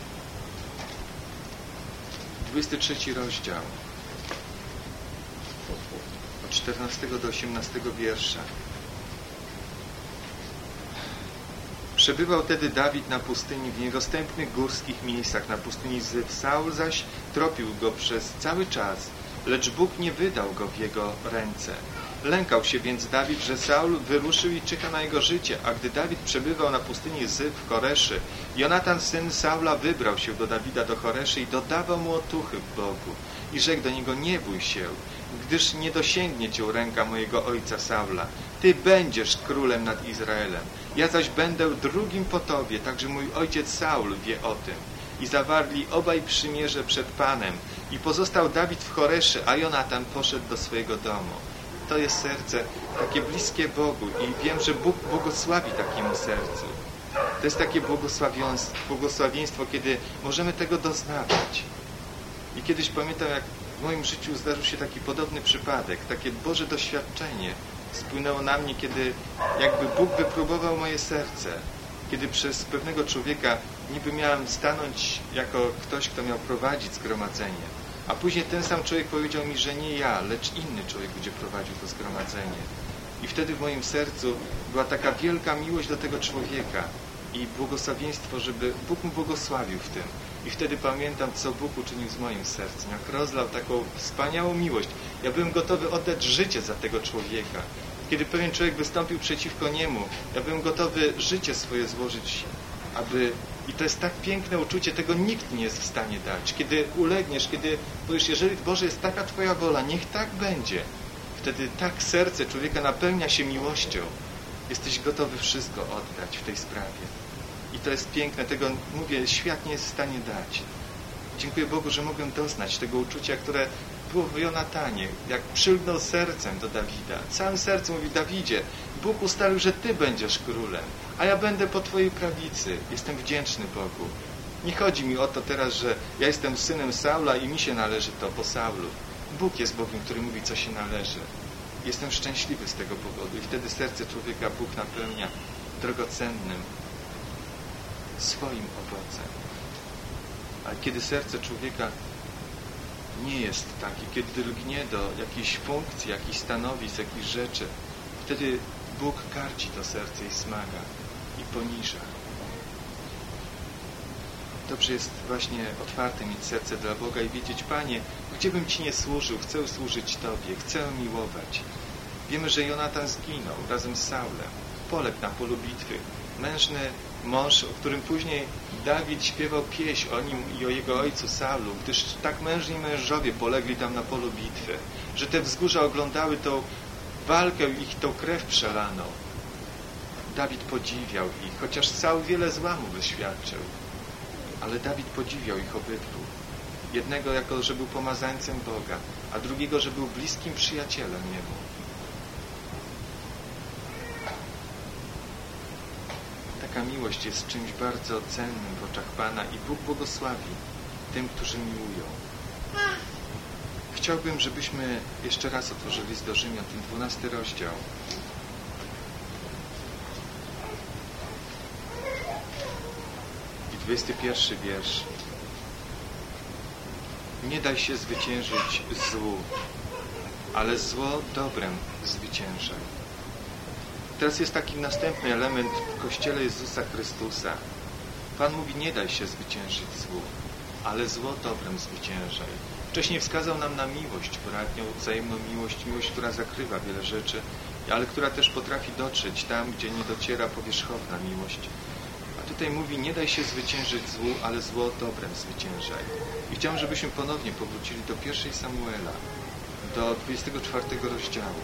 23 rozdział. Od 14 do 18 wiersza. Przebywał wtedy Dawid na pustyni w niedostępnych górskich miejscach, na pustyni Zyf. Saul zaś tropił go przez cały czas, lecz Bóg nie wydał go w jego ręce. Lękał się więc Dawid, że Saul wyruszył i czyha na jego życie, a gdy Dawid przebywał na pustyni Zyf w Choreszy, Jonatan, syn Saula, wybrał się do Dawida do Choreszy i dodawał mu otuchy w Bogu. I rzekł do niego: nie bój się, gdyż nie dosięgnie cię ręka mojego ojca Saula. Ty będziesz królem nad Izraelem. Ja zaś będę drugim po tobie, także mój ojciec Saul wie o tym. I zawarli obaj przymierze przed Panem. I pozostał Dawid w Choreszy, a Jonatan poszedł do swojego domu. To jest serce takie bliskie Bogu i wiem, że Bóg błogosławi takiemu sercu. To jest takie błogosławieństwo, kiedy możemy tego doznawać. I kiedyś pamiętam, jak w moim życiu zdarzył się taki podobny przypadek, takie Boże doświadczenie spłynęło na mnie, kiedy jakby Bóg wypróbował moje serce, kiedy przez pewnego człowieka niby miałem stanąć jako ktoś, kto miał prowadzić zgromadzenie, a później ten sam człowiek powiedział mi, że nie ja, lecz inny człowiek będzie prowadził to zgromadzenie. I wtedy w moim sercu była taka wielka miłość do tego człowieka i błogosławieństwo, żeby Bóg mu błogosławił w tym. I wtedy pamiętam, co Bóg uczynił z moim sercem, jak rozlał taką wspaniałą miłość. Ja byłem gotowy oddać życie za tego człowieka. Kiedy pewien człowiek wystąpił przeciwko niemu, ja byłem gotowy życie swoje złożyć, I to jest tak piękne uczucie, tego nikt nie jest w stanie dać. Kiedy ulegniesz, kiedy powiesz, jeżeli Boże jest taka Twoja wola, niech tak będzie. Wtedy tak serce człowieka napełnia się miłością. Jesteś gotowy wszystko oddać w tej sprawie. I to jest piękne, tego, mówię, świat nie jest w stanie dać. Dziękuję Bogu, że mogę doznać tego uczucia, które było w Jonatanie, jak przylgnął sercem do Dawida. Całym sercem mówi: Dawidzie, Bóg ustalił, że Ty będziesz królem, a ja będę po Twojej prawicy. Jestem wdzięczny Bogu. Nie chodzi mi o to teraz, że ja jestem synem Saula i mi się należy to po Saulu. Bóg jest Bogiem, który mówi, co się należy. Jestem szczęśliwy z tego powodu i wtedy serce człowieka Bóg napełnia drogocennym swoim owocem. Ale kiedy serce człowieka nie jest takie, kiedy lgnie do jakiejś funkcji, jakichś stanowisk, jakichś rzeczy, wtedy Bóg karci to serce i smaga i poniża. Dobrze jest właśnie otwarte mieć serce dla Boga i wiedzieć: Panie, gdzie bym Ci nie służył, chcę służyć Tobie, chcę miłować. Wiemy, że Jonatan zginął razem z Saulem. Poległ na polu bitwy. Mężny mąż, o którym później Dawid śpiewał pieśń o nim i o jego ojcu Saulu, gdyż tak mężni mężowie polegli tam na polu bitwy, że te wzgórza oglądały tą walkę i tą krew przelaną. Dawid podziwiał ich, chociaż Saul wiele zła mu wyświadczył. Ale Dawid podziwiał ich obydwu. Jednego jako, że był pomazańcem Boga, a drugiego, że był bliskim przyjacielem Jemu. Taka miłość jest czymś bardzo cennym w oczach Pana i Bóg błogosławi tym, którzy miłują. Chciałbym, żebyśmy jeszcze raz otworzyli list do Rzymian, ten 12 rozdział. I 21 wiersz. Nie daj się zwyciężyć złu, ale zło dobrem zwyciężaj. Teraz jest taki następny element w Kościele Jezusa Chrystusa. Pan mówi: nie daj się zwyciężyć złu, ale zło dobrem zwyciężaj. Wcześniej wskazał nam na miłość, bratnią, wzajemną miłość, która zakrywa wiele rzeczy, ale która też potrafi dotrzeć tam, gdzie nie dociera powierzchowna miłość. A tutaj mówi, nie daj się zwyciężyć złu, ale zło dobrem zwyciężaj. I chciałem, żebyśmy ponownie powrócili do 1 Samuela, do 24 rozdziału.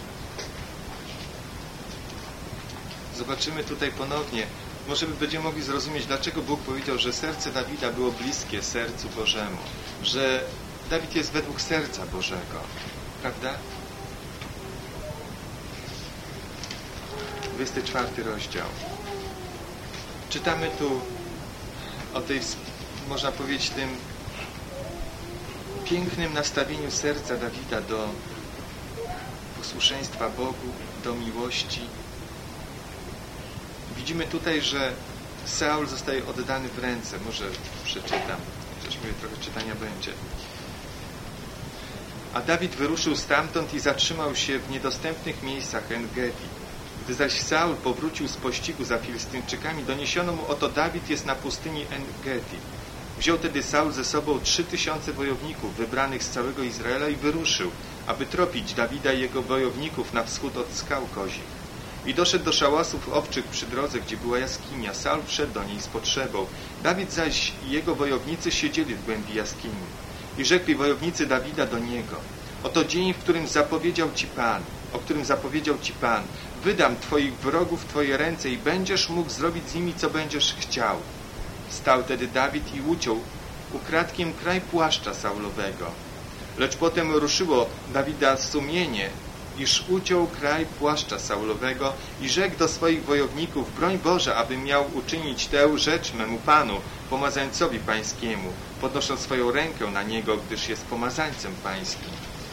Zobaczymy tutaj ponownie, może będziemy mogli zrozumieć, dlaczego Bóg powiedział, że serce Dawida było bliskie sercu Bożemu, że Dawid jest według serca Bożego, prawda? 24 rozdział. Czytamy tu o tej, można powiedzieć, tym pięknym nastawieniu serca Dawida do posłuszeństwa Bogu, do miłości. Widzimy tutaj, że Saul zostaje oddany w ręce. Może przeczytam, chociaż mówię, trochę czytania będzie. A Dawid wyruszył stamtąd i zatrzymał się w niedostępnych miejscach En-Gedi. Gdy zaś Saul powrócił z pościgu za Filistyńczykami, doniesiono mu, oto Dawid jest na pustyni En-Gedi. Wziął tedy Saul ze sobą 3000 wojowników wybranych z całego Izraela i wyruszył, aby tropić Dawida i jego wojowników na wschód od skał kozich. I doszedł do szałasów owczych przy drodze, gdzie była jaskinia. Saul wszedł do niej z potrzebą. Dawid zaś i jego wojownicy siedzieli w głębi jaskini. I rzekli wojownicy Dawida do niego, oto dzień, w którym zapowiedział Ci Pan, o którym zapowiedział Ci Pan, wydam Twoich wrogów w Twoje ręce i będziesz mógł zrobić z nimi, co będziesz chciał. Stał tedy Dawid i uciął ukradkiem kraj płaszcza Saulowego. Lecz potem ruszyło Dawida sumienie, iż uciął kraj płaszcza Saulowego i rzekł do swoich wojowników, broń Boże, aby miał uczynić tę rzecz memu Panu, pomazańcowi pańskiemu, podnosząc swoją rękę na niego, gdyż jest pomazańcem pańskim.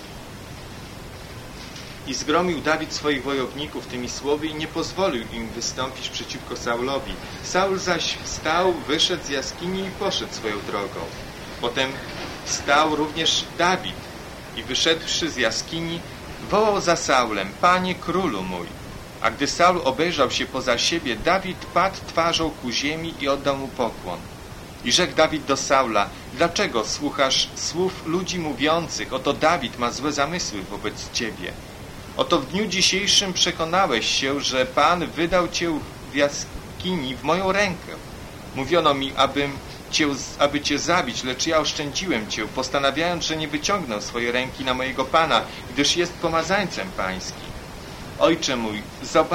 I zgromił Dawid swoich wojowników tymi słowy i nie pozwolił im wystąpić przeciwko Saulowi. Saul zaś wstał, wyszedł z jaskini i poszedł swoją drogą. Potem wstał również Dawid i wyszedłszy z jaskini, wołał za Saulem, Panie królu mój. A gdy Saul obejrzał się poza siebie, Dawid padł twarzą ku ziemi i oddał mu pokłon. I rzekł Dawid do Saula, dlaczego słuchasz słów ludzi mówiących, oto Dawid ma złe zamysły wobec ciebie. Oto w dniu dzisiejszym przekonałeś się, że Pan wydał cię w jaskini w moją rękę. Mówiono mi, aby cię zabić, lecz ja oszczędziłem cię, postanawiając, że nie wyciągnę swojej ręki na mojego Pana, gdyż jest pomazańcem pańskim. Ojcze mój,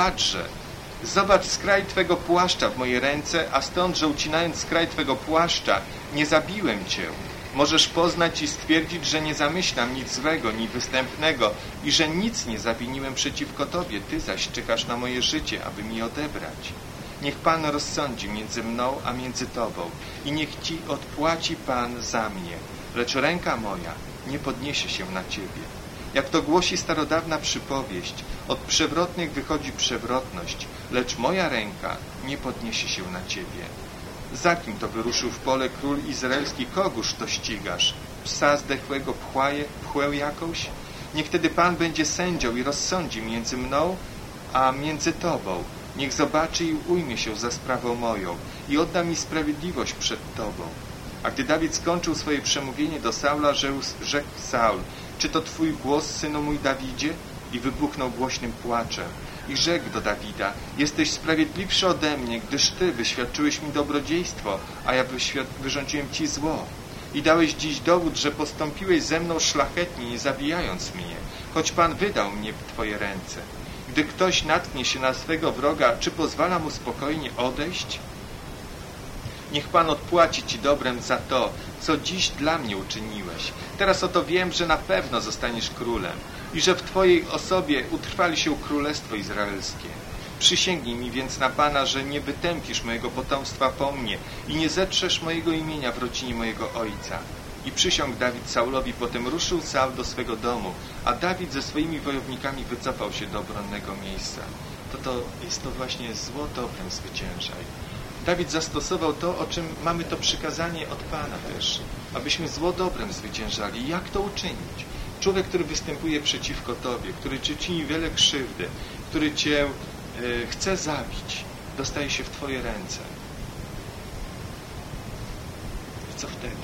zobacz skraj Twego płaszcza w mojej ręce, a stąd, że ucinając skraj Twego płaszcza, nie zabiłem Cię. Możesz poznać i stwierdzić, że nie zamyślam nic złego, ni występnego i że nic nie zawiniłem przeciwko Tobie. Ty zaś czekasz na moje życie, aby mi odebrać. Niech Pan rozsądzi między mną a między Tobą i niech Ci odpłaci Pan za mnie, lecz ręka moja nie podniesie się na Ciebie. Jak to głosi starodawna przypowieść, od przewrotnych wychodzi przewrotność, lecz moja ręka nie podniesie się na Ciebie. Za kim to wyruszył w pole król izraelski? Kogóż to ścigasz? Psa zdechłego pchłę jakąś? Niech wtedy Pan będzie sędzią i rozsądzi między mną a między Tobą. Niech zobaczy i ujmie się za sprawą moją i odda mi sprawiedliwość przed Tobą. A gdy Dawid skończył swoje przemówienie do Saula, rzekł Saul, czy to Twój głos, synu mój Dawidzie? I wybuchnął głośnym płaczem. I rzekł do Dawida, jesteś sprawiedliwszy ode mnie, gdyż Ty wyświadczyłeś mi dobrodziejstwo, a ja wyrządziłem Ci zło. I dałeś dziś dowód, że postąpiłeś ze mną szlachetnie, nie zabijając mnie, choć Pan wydał mnie w Twoje ręce. Gdy ktoś natknie się na swego wroga, czy pozwala mu spokojnie odejść? Niech Pan odpłaci Ci dobrem za to, co dziś dla mnie uczyniłeś. Teraz oto wiem, że na pewno zostaniesz królem i że w Twojej osobie utrwali się królestwo izraelskie. Przysięgnij mi więc na Pana, że nie wytępisz mojego potomstwa po mnie i nie zetrzesz mojego imienia w rodzinie mojego ojca. I przysiągł Dawid Saulowi, potem ruszył Saul do swego domu, a Dawid ze swoimi wojownikami wycofał się do obronnego miejsca. Jest to właśnie zło dobrem zwyciężaj. Dawid zastosował to, o czym mamy to przykazanie od Pana też, abyśmy zło dobrem zwyciężali. Jak to uczynić? Człowiek, który występuje przeciwko Tobie, który Ci czyni wiele krzywdy, który Cię chce zabić, dostaje się w Twoje ręce. I co wtedy?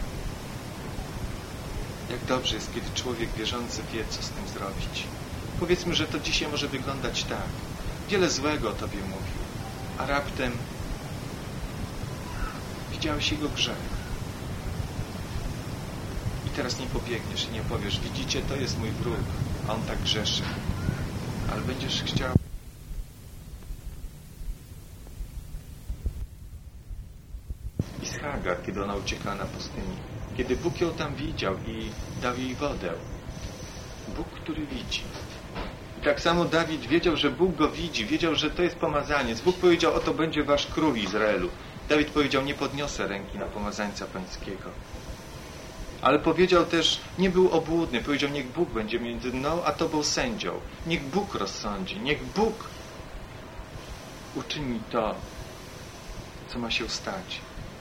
Jak dobrze jest, kiedy człowiek wierzący wie, co z tym zrobić. Powiedzmy, że to dzisiaj może wyglądać tak. Wiele złego o Tobie mówił, a raptem Widziałeś jego grzech. I teraz nie pobiegniesz i nie powiesz, widzicie, to jest mój wróg, a on tak grzeszy. Ale będziesz chciał... I z Hagar, kiedy ona uciekała na pustyni. Kiedy Bóg ją tam widział i dał jej wodę. Bóg, który widzi. I tak samo Dawid wiedział, że Bóg go widzi. Wiedział, że to jest pomazaniec. Bóg powiedział, oto będzie wasz król Izraelu. Dawid powiedział, nie podniosę ręki na pomazańca pańskiego. Ale powiedział też, nie był obłudny. Powiedział, niech Bóg będzie między mną a tobą sędzią. Niech Bóg rozsądzi. Niech Bóg uczyni to, co ma się stać.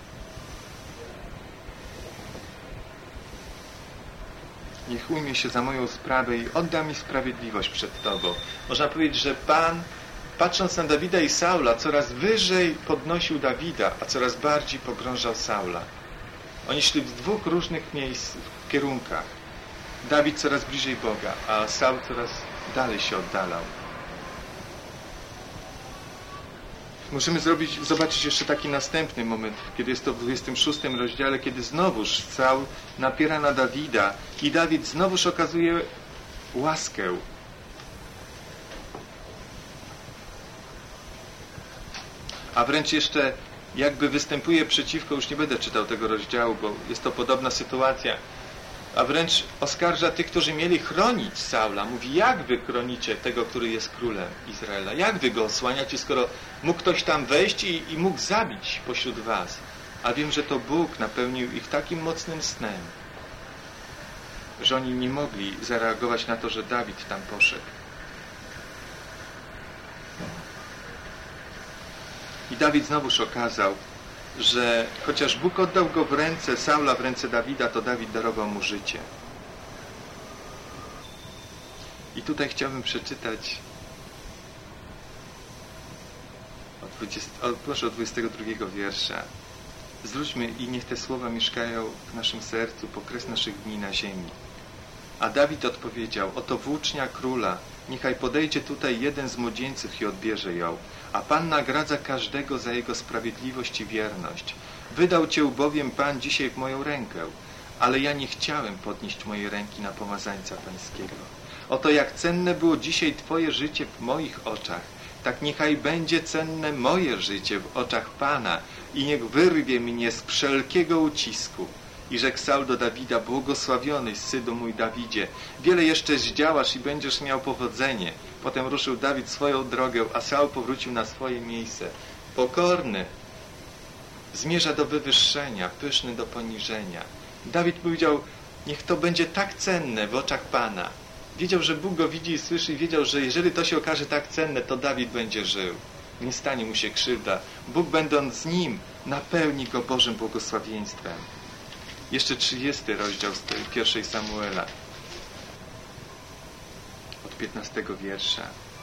Niech ujmie się za moją sprawę i odda mi sprawiedliwość przed Tobą. Można powiedzieć, że Pan, patrząc na Dawida i Saula, coraz wyżej podnosił Dawida, a coraz bardziej pogrążał Saula. Oni szli w dwóch różnych kierunkach. Dawid coraz bliżej Boga, a Saul coraz dalej się oddalał. Możemy zobaczyć jeszcze taki następny moment, kiedy jest to w 26 rozdziale, kiedy znowuż Saul napiera na Dawida i Dawid znowuż okazuje łaskę. A wręcz jeszcze jakby występuje przeciwko, już nie będę czytał tego rozdziału, bo jest to podobna sytuacja, a wręcz oskarża tych, którzy mieli chronić Saula. Mówi, jak wy chronicie tego, który jest królem Izraela? Jak wy go osłaniacie, skoro mógł ktoś tam wejść i mógł zabić pośród was? A wiem, że to Bóg napełnił ich takim mocnym snem, że oni nie mogli zareagować na to, że Dawid tam poszedł. I Dawid znowuż okazał, że chociaż Bóg oddał go w ręce Saula, w ręce Dawida, to Dawid darował mu życie. I tutaj chciałbym przeczytać proszę od 22 wiersza. Zwróćmy i niech te słowa mieszkają w naszym sercu po kres naszych dni na ziemi. A Dawid odpowiedział, oto włócznia króla, niechaj podejdzie tutaj jeden z młodzieńców i odbierze ją, a Pan nagradza każdego za jego sprawiedliwość i wierność. Wydał Cię bowiem Pan dzisiaj w moją rękę, ale ja nie chciałem podnieść mojej ręki na pomazańca pańskiego. Oto jak cenne było dzisiaj Twoje życie w moich oczach, tak niechaj będzie cenne moje życie w oczach Pana i niech wyrwie mnie z wszelkiego ucisku. I rzekł Saul do Dawida, błogosławiony synu mój Dawidzie, wiele jeszcze zdziałasz i będziesz miał powodzenie. Potem ruszył Dawid swoją drogę, a Saul powrócił na swoje miejsce. Pokorny zmierza do wywyższenia, pyszny do poniżenia. Dawid powiedział, niech to będzie tak cenne w oczach Pana. Wiedział, że Bóg go widzi i słyszy i wiedział, że jeżeli to się okaże tak cenne, to Dawid będzie żył. Nie stanie mu się krzywda. Bóg, będąc z nim, napełni go Bożym błogosławieństwem. Jeszcze 30 rozdział z 1 Samuela. Od 15 wiersza.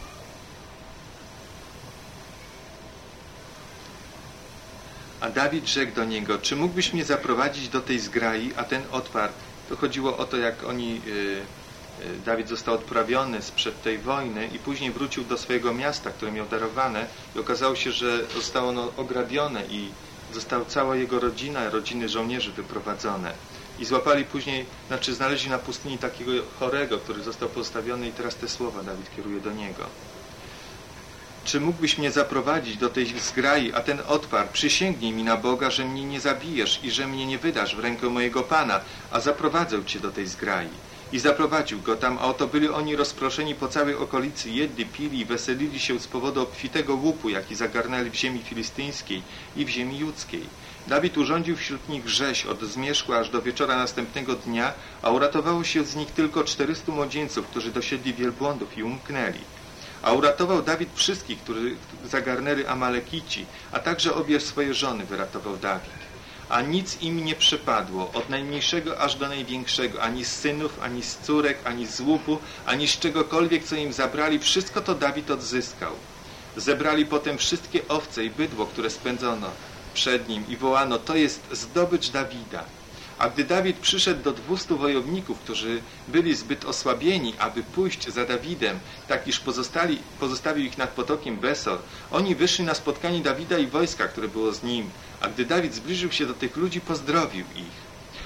A Dawid rzekł do niego, czy mógłbyś mnie zaprowadzić do tej zgrai? A ten odparł. To chodziło o to, jak Dawid został odprawiony sprzed tej wojny i później wrócił do swojego miasta, które miał darowane i okazało się, że zostało ono ograbione i została cała jego rodzina, rodziny żołnierzy wyprowadzone. I złapali później, znaleźli na pustyni takiego chorego, który został postawiony i teraz te słowa Dawid kieruje do niego. Czy mógłbyś mnie zaprowadzić do tej zgrai? A ten odparł, przysięgnij mi na Boga, że mnie nie zabijesz i że mnie nie wydasz w rękę mojego Pana, a zaprowadzę cię do tej zgrai. I zaprowadził go tam, a oto byli oni rozproszeni po całej okolicy, jedli, pili i weselili się z powodu obfitego łupu, jaki zagarnęli w ziemi filistyńskiej i w ziemi judzkiej. Dawid urządził wśród nich rzeź od zmierzchu aż do wieczora następnego dnia, a uratowało się z nich tylko 400 młodzieńców, którzy dosiedli wielbłądów i umknęli. A uratował Dawid wszystkich, którzy zagarnęli Amalekici, a także obie swoje żony wyratował Dawid. A nic im nie przepadło, od najmniejszego aż do największego, ani z synów, ani z córek, ani z łupu, ani z czegokolwiek, co im zabrali, wszystko to Dawid odzyskał. Zebrali potem wszystkie owce i bydło, które spędzono przed nim i wołano, to jest zdobycz Dawida. A gdy Dawid przyszedł do 200 wojowników, którzy byli zbyt osłabieni, aby pójść za Dawidem, tak iż pozostawił ich nad potokiem Besor, oni wyszli na spotkanie Dawida i wojska, które było z nim. A gdy Dawid zbliżył się do tych ludzi, pozdrowił ich.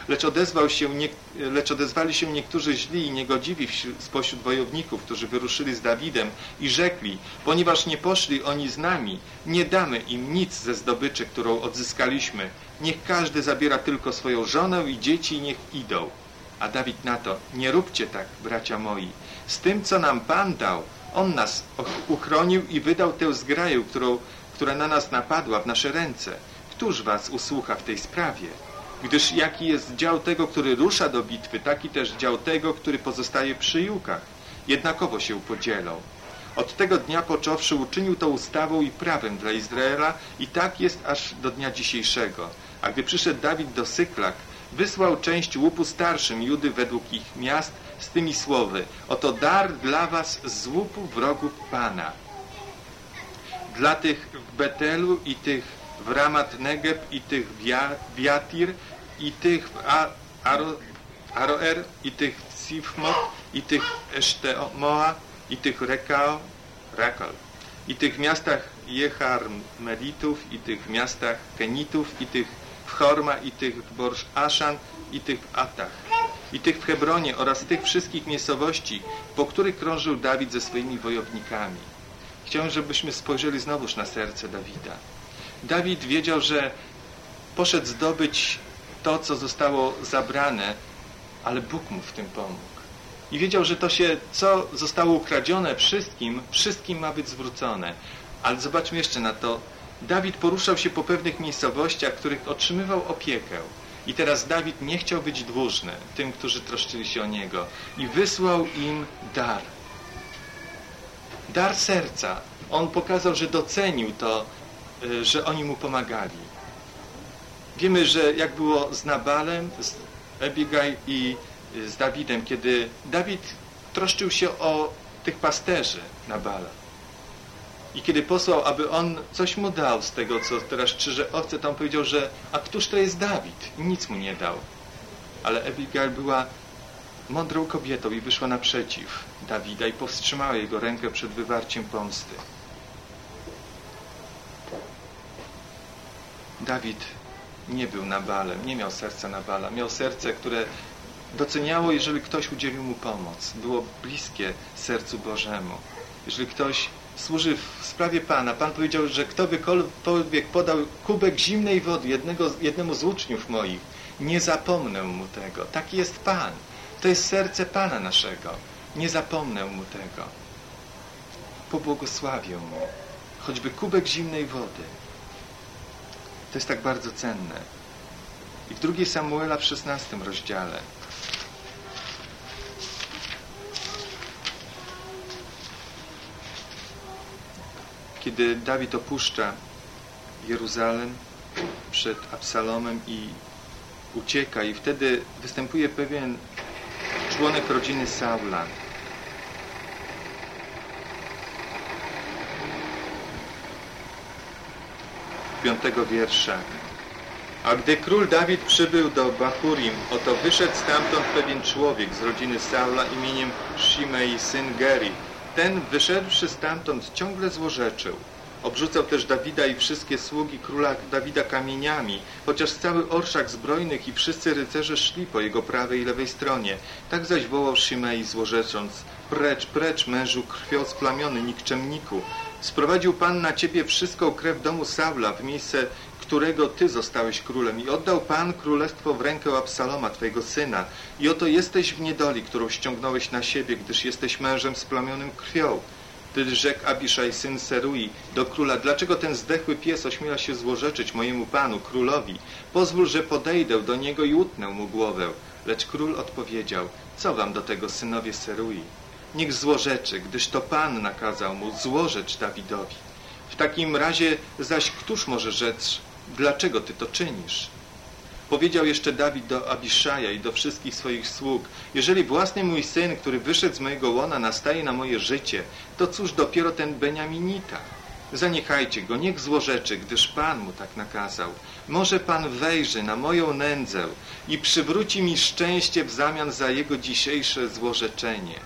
Lecz odezwali się niektórzy źli i niegodziwi spośród wojowników, którzy wyruszyli z Dawidem i rzekli, ponieważ nie poszli oni z nami, nie damy im nic ze zdobyczy, którą odzyskaliśmy. Niech każdy zabiera tylko swoją żonę i dzieci i niech idą. A Dawid na to, nie róbcie tak, bracia moi. Z tym, co nam Pan dał, On nas uchronił i wydał tę zgraję, która na nas napadła w nasze ręce. Któż was usłucha w tej sprawie? Gdyż jaki jest dział tego, który rusza do bitwy, taki też dział tego, który pozostaje przy jukach. Jednakowo się podzielą. Od tego dnia począwszy uczynił to ustawą i prawem dla Izraela i tak jest aż do dnia dzisiejszego. A gdy przyszedł Dawid do Syklak, wysłał część łupu starszym Judy według ich miast z tymi słowy: oto dar dla was z łupu wrogów Pana. Dla tych w Betelu i tych w Ramat Negeb i tych w Jatir i tych w Aroer i tych w Sifmot i tych w Esztemoa i tych Rekal i tych w miastach Jecharmelitów i tych w miastach Kenitów i tych w Horma i tych w Borsz Aszan i tych w Atach i tych w Hebronie oraz tych wszystkich miejscowości, po których krążył Dawid ze swoimi wojownikami. Chciałem, żebyśmy spojrzeli znowuż na serce Dawida. Dawid wiedział, że poszedł zdobyć to, co zostało zabrane, ale Bóg mu w tym pomógł. I wiedział, że to co zostało ukradzione wszystkim ma być zwrócone. Ale zobaczmy jeszcze na to. Dawid poruszał się po pewnych miejscowościach, w których otrzymywał opiekę. I teraz Dawid nie chciał być dłużny tym, którzy troszczyli się o niego. I wysłał im dar. Dar serca. On pokazał, że docenił to, że oni mu pomagali. Wiemy, że jak było z Nabalem, z Abigail i z Dawidem, kiedy Dawid troszczył się o tych pasterzy Nabala. I kiedy posłał, aby on coś mu dał z tego, co teraz strzyże owce, to on powiedział, że a któż to jest Dawid? I nic mu nie dał. Ale Abigail była mądrą kobietą i wyszła naprzeciw Dawida i powstrzymała jego rękę przed wywarciem pomsty. Dawid nie był Nabalem, nie miał serca Nabala. Miał serce, które doceniało, jeżeli ktoś udzielił mu pomoc. Było bliskie sercu Bożemu. Jeżeli ktoś służy w sprawie Pana. Pan powiedział, że kto bykolwiek podał kubek zimnej wody jednemu z uczniów moich, nie zapomnę mu tego. Taki jest Pan. To jest serce Pana naszego. Nie zapomnę mu tego. Pobłogosławię mu. Choćby kubek zimnej wody. To jest tak bardzo cenne. I w 2 Samuela w 16 rozdziale kiedy Dawid opuszcza Jeruzalem przed Absalomem i ucieka, i wtedy występuje pewien członek rodziny Saula. 5 wiersza. A gdy król Dawid przybył do Bahurim, oto wyszedł stamtąd pewien człowiek z rodziny Saula imieniem Shimei, syn Geri. Ten, wyszedłszy stamtąd, ciągle złorzeczył. Obrzucał też Dawida i wszystkie sługi króla Dawida kamieniami, chociaż cały orszak zbrojnych i wszyscy rycerze szli po jego prawej i lewej stronie. Tak zaś wołał Shimei, złorzecząc: precz, precz, mężu krwią splamiony, nikczemniku. Sprowadził Pan na ciebie wszystką krew domu Saula, w miejsce którego ty zostałeś królem, i oddał Pan królestwo w rękę Absaloma, twojego syna. I oto jesteś w niedoli, którą ściągnąłeś na siebie, gdyż jesteś mężem splamionym krwią. Wtedy rzekł Abiszaj, syn Serui, do króla: dlaczego ten zdechły pies ośmiela się złorzeczyć mojemu panu, królowi? Pozwól, że podejdę do niego i utnę mu głowę. Lecz król odpowiedział: co wam do tego, synowie Serui? Niech złorzeczy, gdyż to Pan nakazał mu, złorzecz Dawidowi. W takim razie zaś któż może rzec: dlaczego ty to czynisz? Powiedział jeszcze Dawid do Abiszaja i do wszystkich swoich sług: jeżeli własny mój syn, który wyszedł z mojego łona, nastaje na moje życie, to cóż dopiero ten Beniaminita? Zaniechajcie go, niech złorzeczy, gdyż Pan mu tak nakazał. Może Pan wejrzy na moją nędzę i przywróci mi szczęście w zamian za jego dzisiejsze złorzeczenie.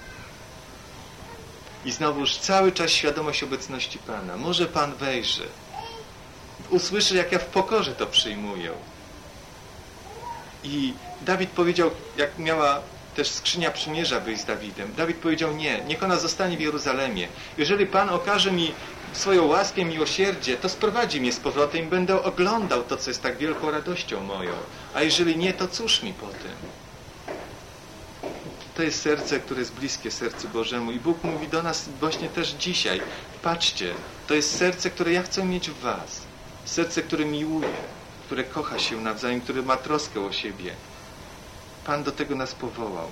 I znowuż cały czas świadomość obecności Pana. Może Pan wejrzy. Usłyszy, jak ja w pokorze to przyjmuję. I Dawid powiedział, jak miała też skrzynia przymierza wyjść z Dawidem. Dawid powiedział, nie, niech ona zostanie w Jeruzalemie. Jeżeli Pan okaże mi swoją łaskę, miłosierdzie, to sprowadzi mnie z powrotem i będę oglądał to, co jest tak wielką radością moją. A jeżeli nie, to cóż mi po tym? To jest serce, które jest bliskie sercu Bożemu. I Bóg mówi do nas właśnie też dzisiaj. Patrzcie, to jest serce, które ja chcę mieć w was. Serce, które miłuje, które kocha się nawzajem, które ma troskę o siebie. Pan do tego nas powołał.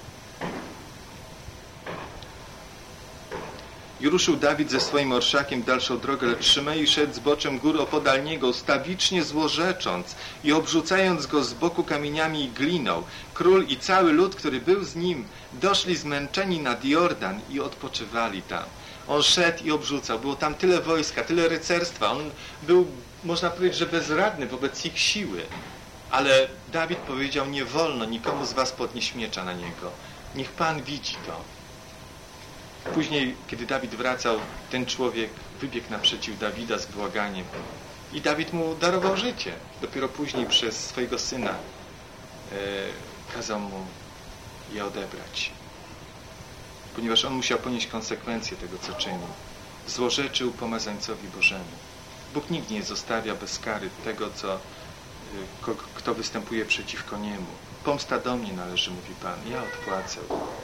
I ruszył Dawid ze swoim orszakiem w dalszą drogę, lecz Szymei szedł zboczem gór opodal niego, ustawicznie złorzecząc i obrzucając go z boku kamieniami i gliną. Król i cały lud, który był z nim, doszli zmęczeni nad Jordan i odpoczywali tam. On szedł i obrzucał. Było tam tyle wojska, tyle rycerstwa. On był, można powiedzieć, że bezradny wobec ich siły. Ale Dawid powiedział, nie wolno nikomu z was podnieść miecza na niego. Niech Pan widzi to. Później, kiedy Dawid wracał, ten człowiek wybiegł naprzeciw Dawida z błaganiem. I Dawid mu darował życie. Dopiero później przez swojego syna kazał mu je odebrać. Ponieważ on musiał ponieść konsekwencje tego, co czynił. Złorzeczył pomazańcowi Bożemu. Bóg nigdy nie zostawia bez kary tego, kto występuje przeciwko niemu. Pomsta do mnie należy, mówi Pan. Ja odpłacę.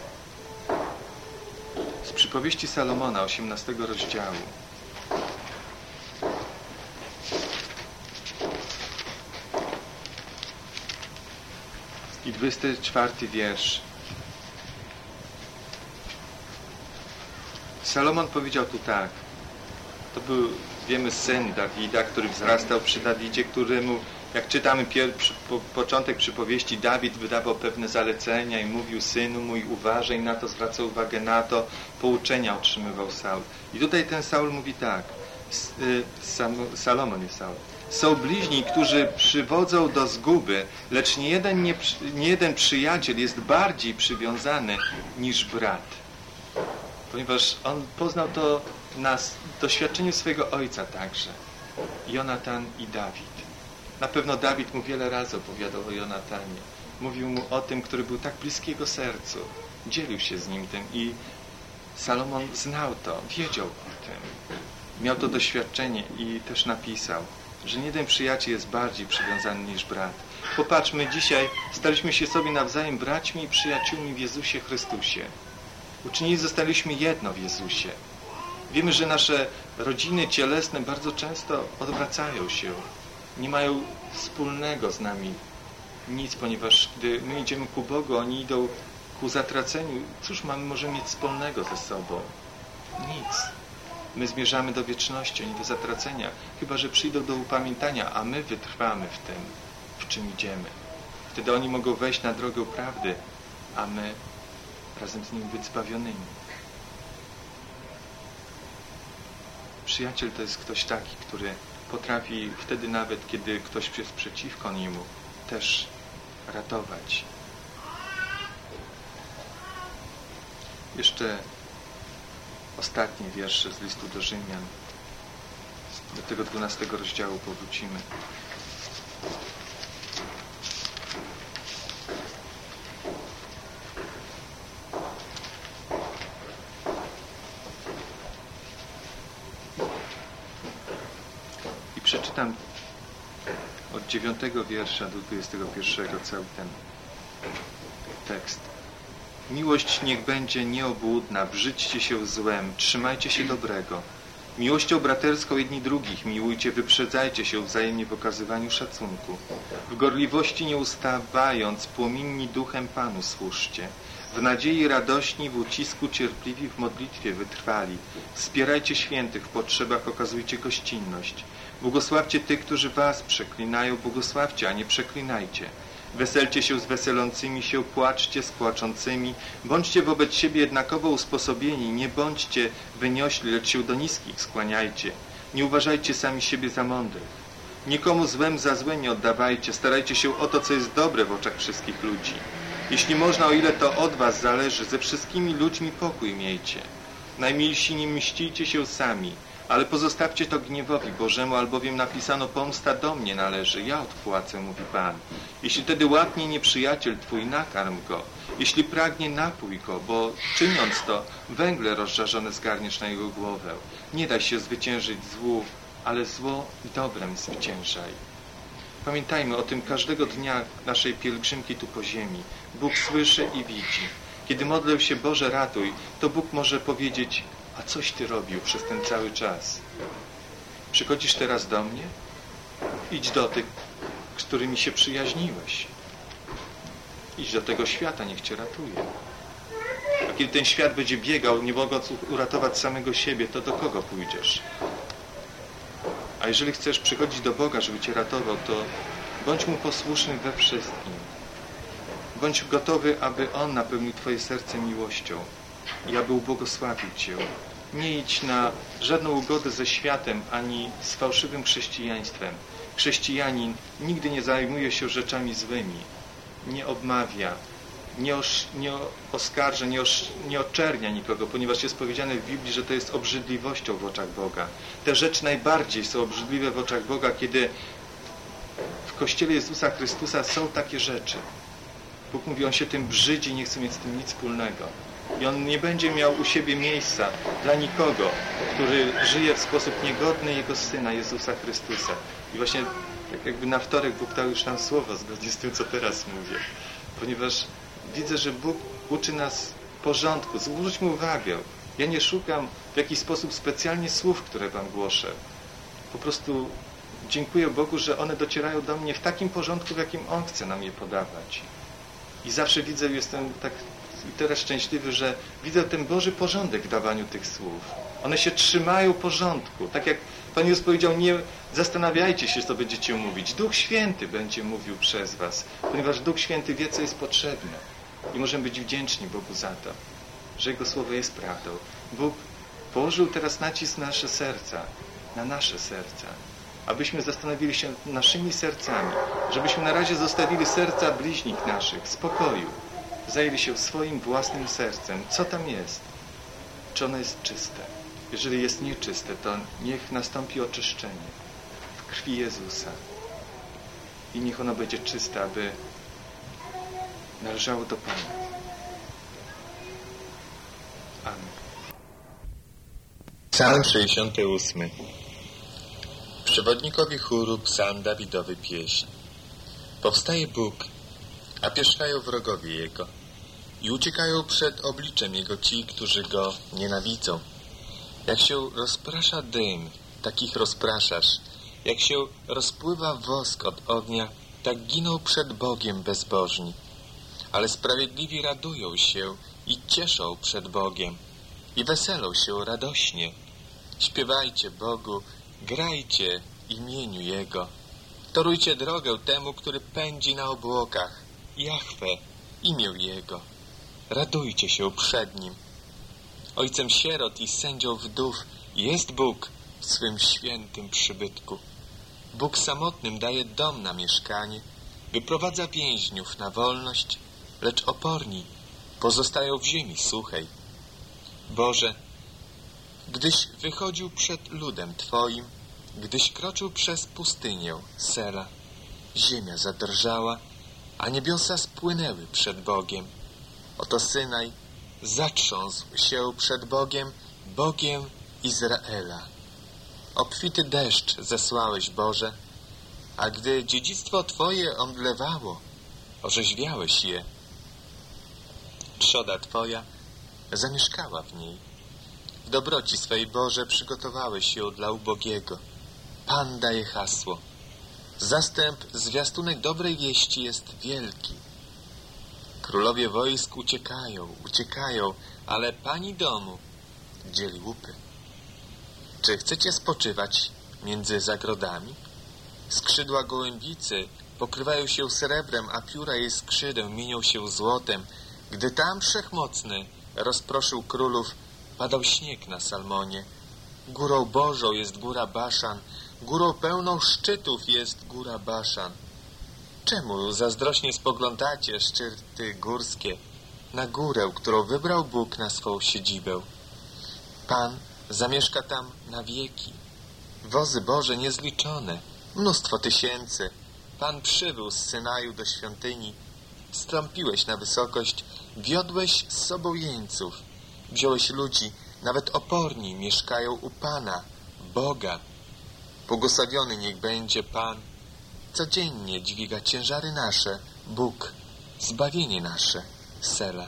Z przypowieści Salomona, 18 rozdziału. I 24 wiersz. Salomon powiedział tu tak. To był, wiemy, syn Dawida, który wzrastał przy Dawidzie, któremu, jak czytamy początek przypowieści, Dawid wydawał pewne zalecenia i mówił, synu mój, uważaj na to, zwracał uwagę na to, pouczenia otrzymywał Saul. I tutaj ten Saul mówi tak, Salomon jest Saul. Są bliźni, którzy przywodzą do zguby, lecz nie jeden przyjaciel jest bardziej przywiązany niż brat. Ponieważ on poznał to na doświadczeniu swojego ojca także. Jonatan i Dawid. Na pewno Dawid mu wiele razy opowiadał o Jonatanie. Mówił mu o tym, który był tak bliski jego sercu. Dzielił się z nim tym i Salomon znał to, wiedział o tym. Miał to doświadczenie i też napisał, że nie jeden przyjaciel jest bardziej przywiązany niż brat. Popatrzmy, dzisiaj staliśmy się sobie nawzajem braćmi i przyjaciółmi w Jezusie Chrystusie. Uczynili zostaliśmy jedno w Jezusie. Wiemy, że nasze rodziny cielesne bardzo często odwracają się. Nie mają wspólnego z nami nic, ponieważ gdy my idziemy ku Bogu, oni idą ku zatraceniu. Cóż możemy mieć wspólnego ze sobą? Nic. My zmierzamy do wieczności, a nie do zatracenia, chyba że przyjdą do upamiętania, a my wytrwamy w tym, w czym idziemy. Wtedy oni mogą wejść na drogę prawdy, a my razem z nimi być zbawionymi. Przyjaciel to jest ktoś taki, który potrafi wtedy nawet, kiedy ktoś jest przeciwko niemu, też ratować. Jeszcze ostatnie wiersze z listu do Rzymian. Do tego 12 rozdziału powrócimy. Przeczytam od 9 wiersza do 21 cały ten tekst. Miłość niech będzie nieobłudna, brzydźcie się złem, trzymajcie się dobrego. Miłością braterską jedni drugich miłujcie, wyprzedzajcie się wzajemnie w okazywaniu szacunku. W gorliwości nie ustawając, płomienni duchem Panu służcie. W nadziei radośni, w ucisku cierpliwi, w modlitwie wytrwali. Wspierajcie świętych, w potrzebach okazujcie gościnność. Błogosławcie tych, którzy was przeklinają, błogosławcie, a nie przeklinajcie. Weselcie się z weselącymi się, płaczcie z płaczącymi. Bądźcie wobec siebie jednakowo usposobieni, nie bądźcie wyniośli, lecz się do niskich skłaniajcie. Nie uważajcie sami siebie za mądrych. Nikomu złem za złe nie oddawajcie. Starajcie się o to, co jest dobre w oczach wszystkich ludzi. Jeśli można, o ile to od was zależy, ze wszystkimi ludźmi pokój miejcie. Najmilsi, nie mścicie się sami, ale pozostawcie to gniewowi Bożemu, albowiem napisano: pomsta do mnie należy, ja odpłacę, mówi Pan. Jeśli tedy łapnie nieprzyjaciel twój, nakarm go. Jeśli pragnie, napój go, bo czyniąc to, węgle rozżarzone zgarniesz na jego głowę. Nie daj się zwyciężyć złu, ale zło dobrem zwyciężaj. Pamiętajmy o tym każdego dnia naszej pielgrzymki tu po ziemi. Bóg słyszy i widzi. Kiedy modlę się: Boże, ratuj, to Bóg może powiedzieć: a coś Ty robił przez ten cały czas? Przychodzisz teraz do mnie? Idź do tych, z którymi się przyjaźniłeś. Idź do tego świata, niech Cię ratuje. A kiedy ten świat będzie biegał, nie mogąc uratować samego siebie, to do kogo pójdziesz? A jeżeli chcesz przychodzić do Boga, żeby Cię ratował, to bądź Mu posłuszny we wszystkim. Bądź gotowy, aby On napełnił Twoje serce miłością i aby ubłogosławił Cię. Nie idź na żadną ugodę ze światem, ani z fałszywym chrześcijaństwem. Chrześcijanin nigdy nie zajmuje się rzeczami złymi. Nie obmawia, nie oskarża, nie oczernia nikogo, ponieważ jest powiedziane w Biblii, że to jest obrzydliwością w oczach Boga. Te rzeczy najbardziej są obrzydliwe w oczach Boga, kiedy w Kościele Jezusa Chrystusa są takie rzeczy. Bóg mówi, On się tym brzydzi i nie chce mieć z tym nic wspólnego. I On nie będzie miał u siebie miejsca dla nikogo, który żyje w sposób niegodny Jego Syna, Jezusa Chrystusa. I właśnie tak jakby na wtorek Bóg dał już nam słowo zgodnie z tym, co teraz mówię. Ponieważ widzę, że Bóg uczy nas porządku. Zwróćmy uwagę. Ja nie szukam w jakiś sposób specjalnie słów, które Wam głoszę. Po prostu dziękuję Bogu, że one docierają do mnie w takim porządku, w jakim On chce nam je podawać. I zawsze widzę, jestem tak i teraz szczęśliwy, że widzę ten Boży porządek w dawaniu tych słów. One się trzymają porządku. Tak jak Pan Jezus powiedział, nie zastanawiajcie się, co będziecie mówić. Duch Święty będzie mówił przez was, ponieważ Duch Święty wie, co jest potrzebne. I możemy być wdzięczni Bogu za to, że Jego Słowo jest prawdą. Bóg położył teraz nacisk na nasze serca, abyśmy zastanowili się naszymi sercami, żebyśmy na razie zostawili serca bliźnich naszych w spokoju, zajęli się swoim własnym sercem. Co tam jest? Czy ono jest czyste? Jeżeli jest nieczyste, to niech nastąpi oczyszczenie w krwi Jezusa i niech ono będzie czyste, aby należało do Pana. Amen. Psalm 68. Przewodnikowi chóru psalm Dawidowy pieśń. Powstaje Bóg, a pierzchają wrogowie Jego i uciekają przed obliczem Jego ci, którzy Go nienawidzą. Jak się rozprasza dym, takich rozpraszasz. Jak się rozpływa wosk od ognia, tak giną przed Bogiem bezbożni. Ale sprawiedliwi radują się i cieszą przed Bogiem i weselą się radośnie. Śpiewajcie Bogu, grajcie imieniu Jego. Torujcie drogę temu, który pędzi na obłokach. Jahwe, imię Jego. Radujcie się przed Nim. Ojcem sierot i sędzią wdów jest Bóg w swym świętym przybytku. Bóg samotnym daje dom na mieszkanie, wyprowadza więźniów na wolność, lecz oporni pozostają w ziemi suchej. Boże, gdyś wychodził przed ludem Twoim, gdyś kroczył przez pustynię Sela, ziemia zadrżała, a niebiosa spłynęły przed Bogiem. Oto Synaj zatrząsł się przed Bogiem, Bogiem Izraela. Obfity deszcz zesłałeś, Boże, a gdy dziedzictwo Twoje omdlewało, orzeźwiałeś je. Trzoda Twoja zamieszkała w niej. W dobroci swej, Boże, przygotowałeś ją dla ubogiego. Pan daje hasło. Zastęp, zwiastunek dobrej wieści jest wielki. Królowie wojsk uciekają, ale Pani domu dzieli łupy. Czy chcecie spoczywać między zagrodami? Skrzydła gołębicy pokrywają się srebrem, a pióra jej skrzydeł mienią się złotem. Gdy tam Wszechmocny rozproszył królów, padał śnieg na Salmonie. Górą Bożą jest góra Baszan, górą pełną szczytów jest góra Baszan. Czemu zazdrośnie spoglądacie, szczyty górskie, na górę, którą wybrał Bóg na swą siedzibę? Pan zamieszka tam na wieki. Wozy Boże niezliczone, mnóstwo tysięcy. Pan przybył z Synaju do świątyni. Wstąpiłeś na wysokość, wiodłeś z sobą jeńców. Wziąłeś ludzi, nawet oporni mieszkają u Pana, Boga. Błogosławiony niech będzie Pan. Codziennie dźwiga ciężary nasze, Bóg, zbawienie nasze, Sela.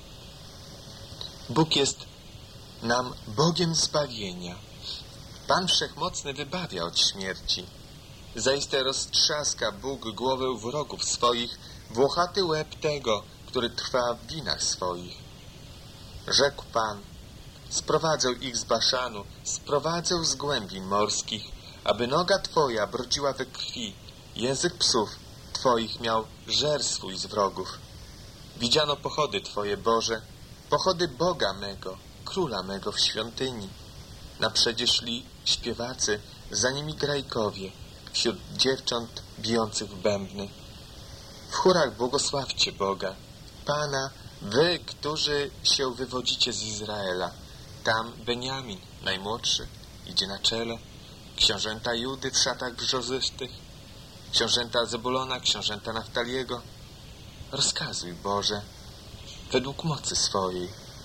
Bóg jest nam Bogiem zbawienia. Pan Wszechmocny wybawia od śmierci. Zaiste roztrzaska Bóg głowę wrogów swoich, włochaty łeb tego, który trwa w winach swoich. Rzekł Pan, sprowadzę ich z Baszanu, sprowadzę z głębin morskich, aby noga Twoja brodziła we krwi, język psów Twoich miał żer swój z wrogów. Widziano pochody Twoje, Boże, pochody Boga mego, Króla mego w świątyni. Naprzedzie szli śpiewacy, za nimi grajkowie, wśród dziewcząt bijących w bębny. W chórach błogosławcie Boga, Pana, wy, którzy się wywodzicie z Izraela. Tam Beniamin, najmłodszy, idzie na czele, książęta Judy w szatach brzozystych, książęta Zebulona, książęta Naftaliego. Rozkazuj, Boże, według mocy swojej.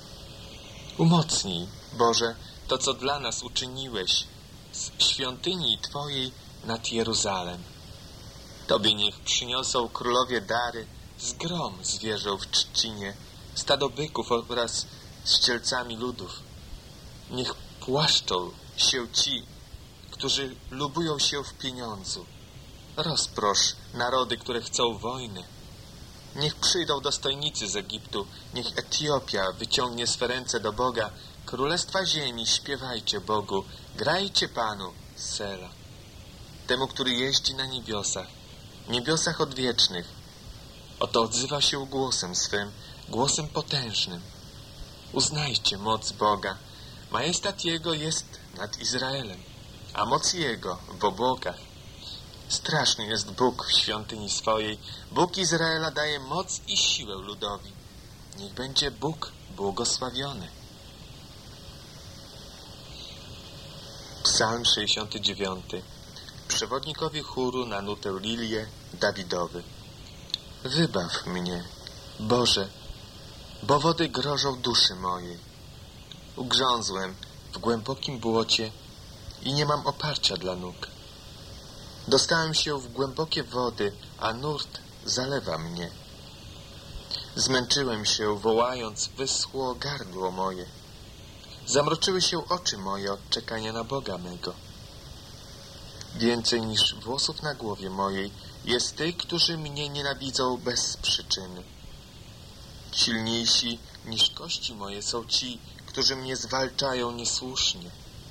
Umocnij, Boże, to, co dla nas uczyniłeś z świątyni Twojej nad Jeruzalem. Tobie niech przyniosą królowie dary, zgrom zwierzą w trzcinie, stado byków oraz ścielcami ludów. Niech płaszczą się ci, którzy lubują się w pieniądzu. Rozprosz narody, które chcą wojny. Niech przyjdą dostojnicy z Egiptu, niech Etiopia wyciągnie swe ręce do Boga. Królestwa ziemi, śpiewajcie Bogu, grajcie Panu, Sela. Temu, który jeździ na niebiosach odwiecznych. Oto odzywa się głosem swym, głosem potężnym. Uznajcie moc Boga. Majestat Jego jest nad Izraelem, a moc Jego w obłokach. Straszny jest Bóg w świątyni swojej. Bóg Izraela daje moc i siłę ludowi. Niech będzie Bóg błogosławiony. Psalm 69. Przewodnikowi chóru na nutę lilię Dawidowy. Wybaw mnie, Boże, bo wody grożą duszy mojej. Ugrzązłem w głębokim błocie i nie mam oparcia dla nóg. Dostałem się w głębokie wody, a nurt zalewa mnie. Zmęczyłem się, wołając, wyschło gardło moje. Zamroczyły się oczy moje od czekania na Boga mego. Więcej niż włosów na głowie mojej jest tych, którzy mnie nienawidzą bez przyczyny. Silniejsi niż kości moje są ci, którzy mnie zwalczają niesłusznie.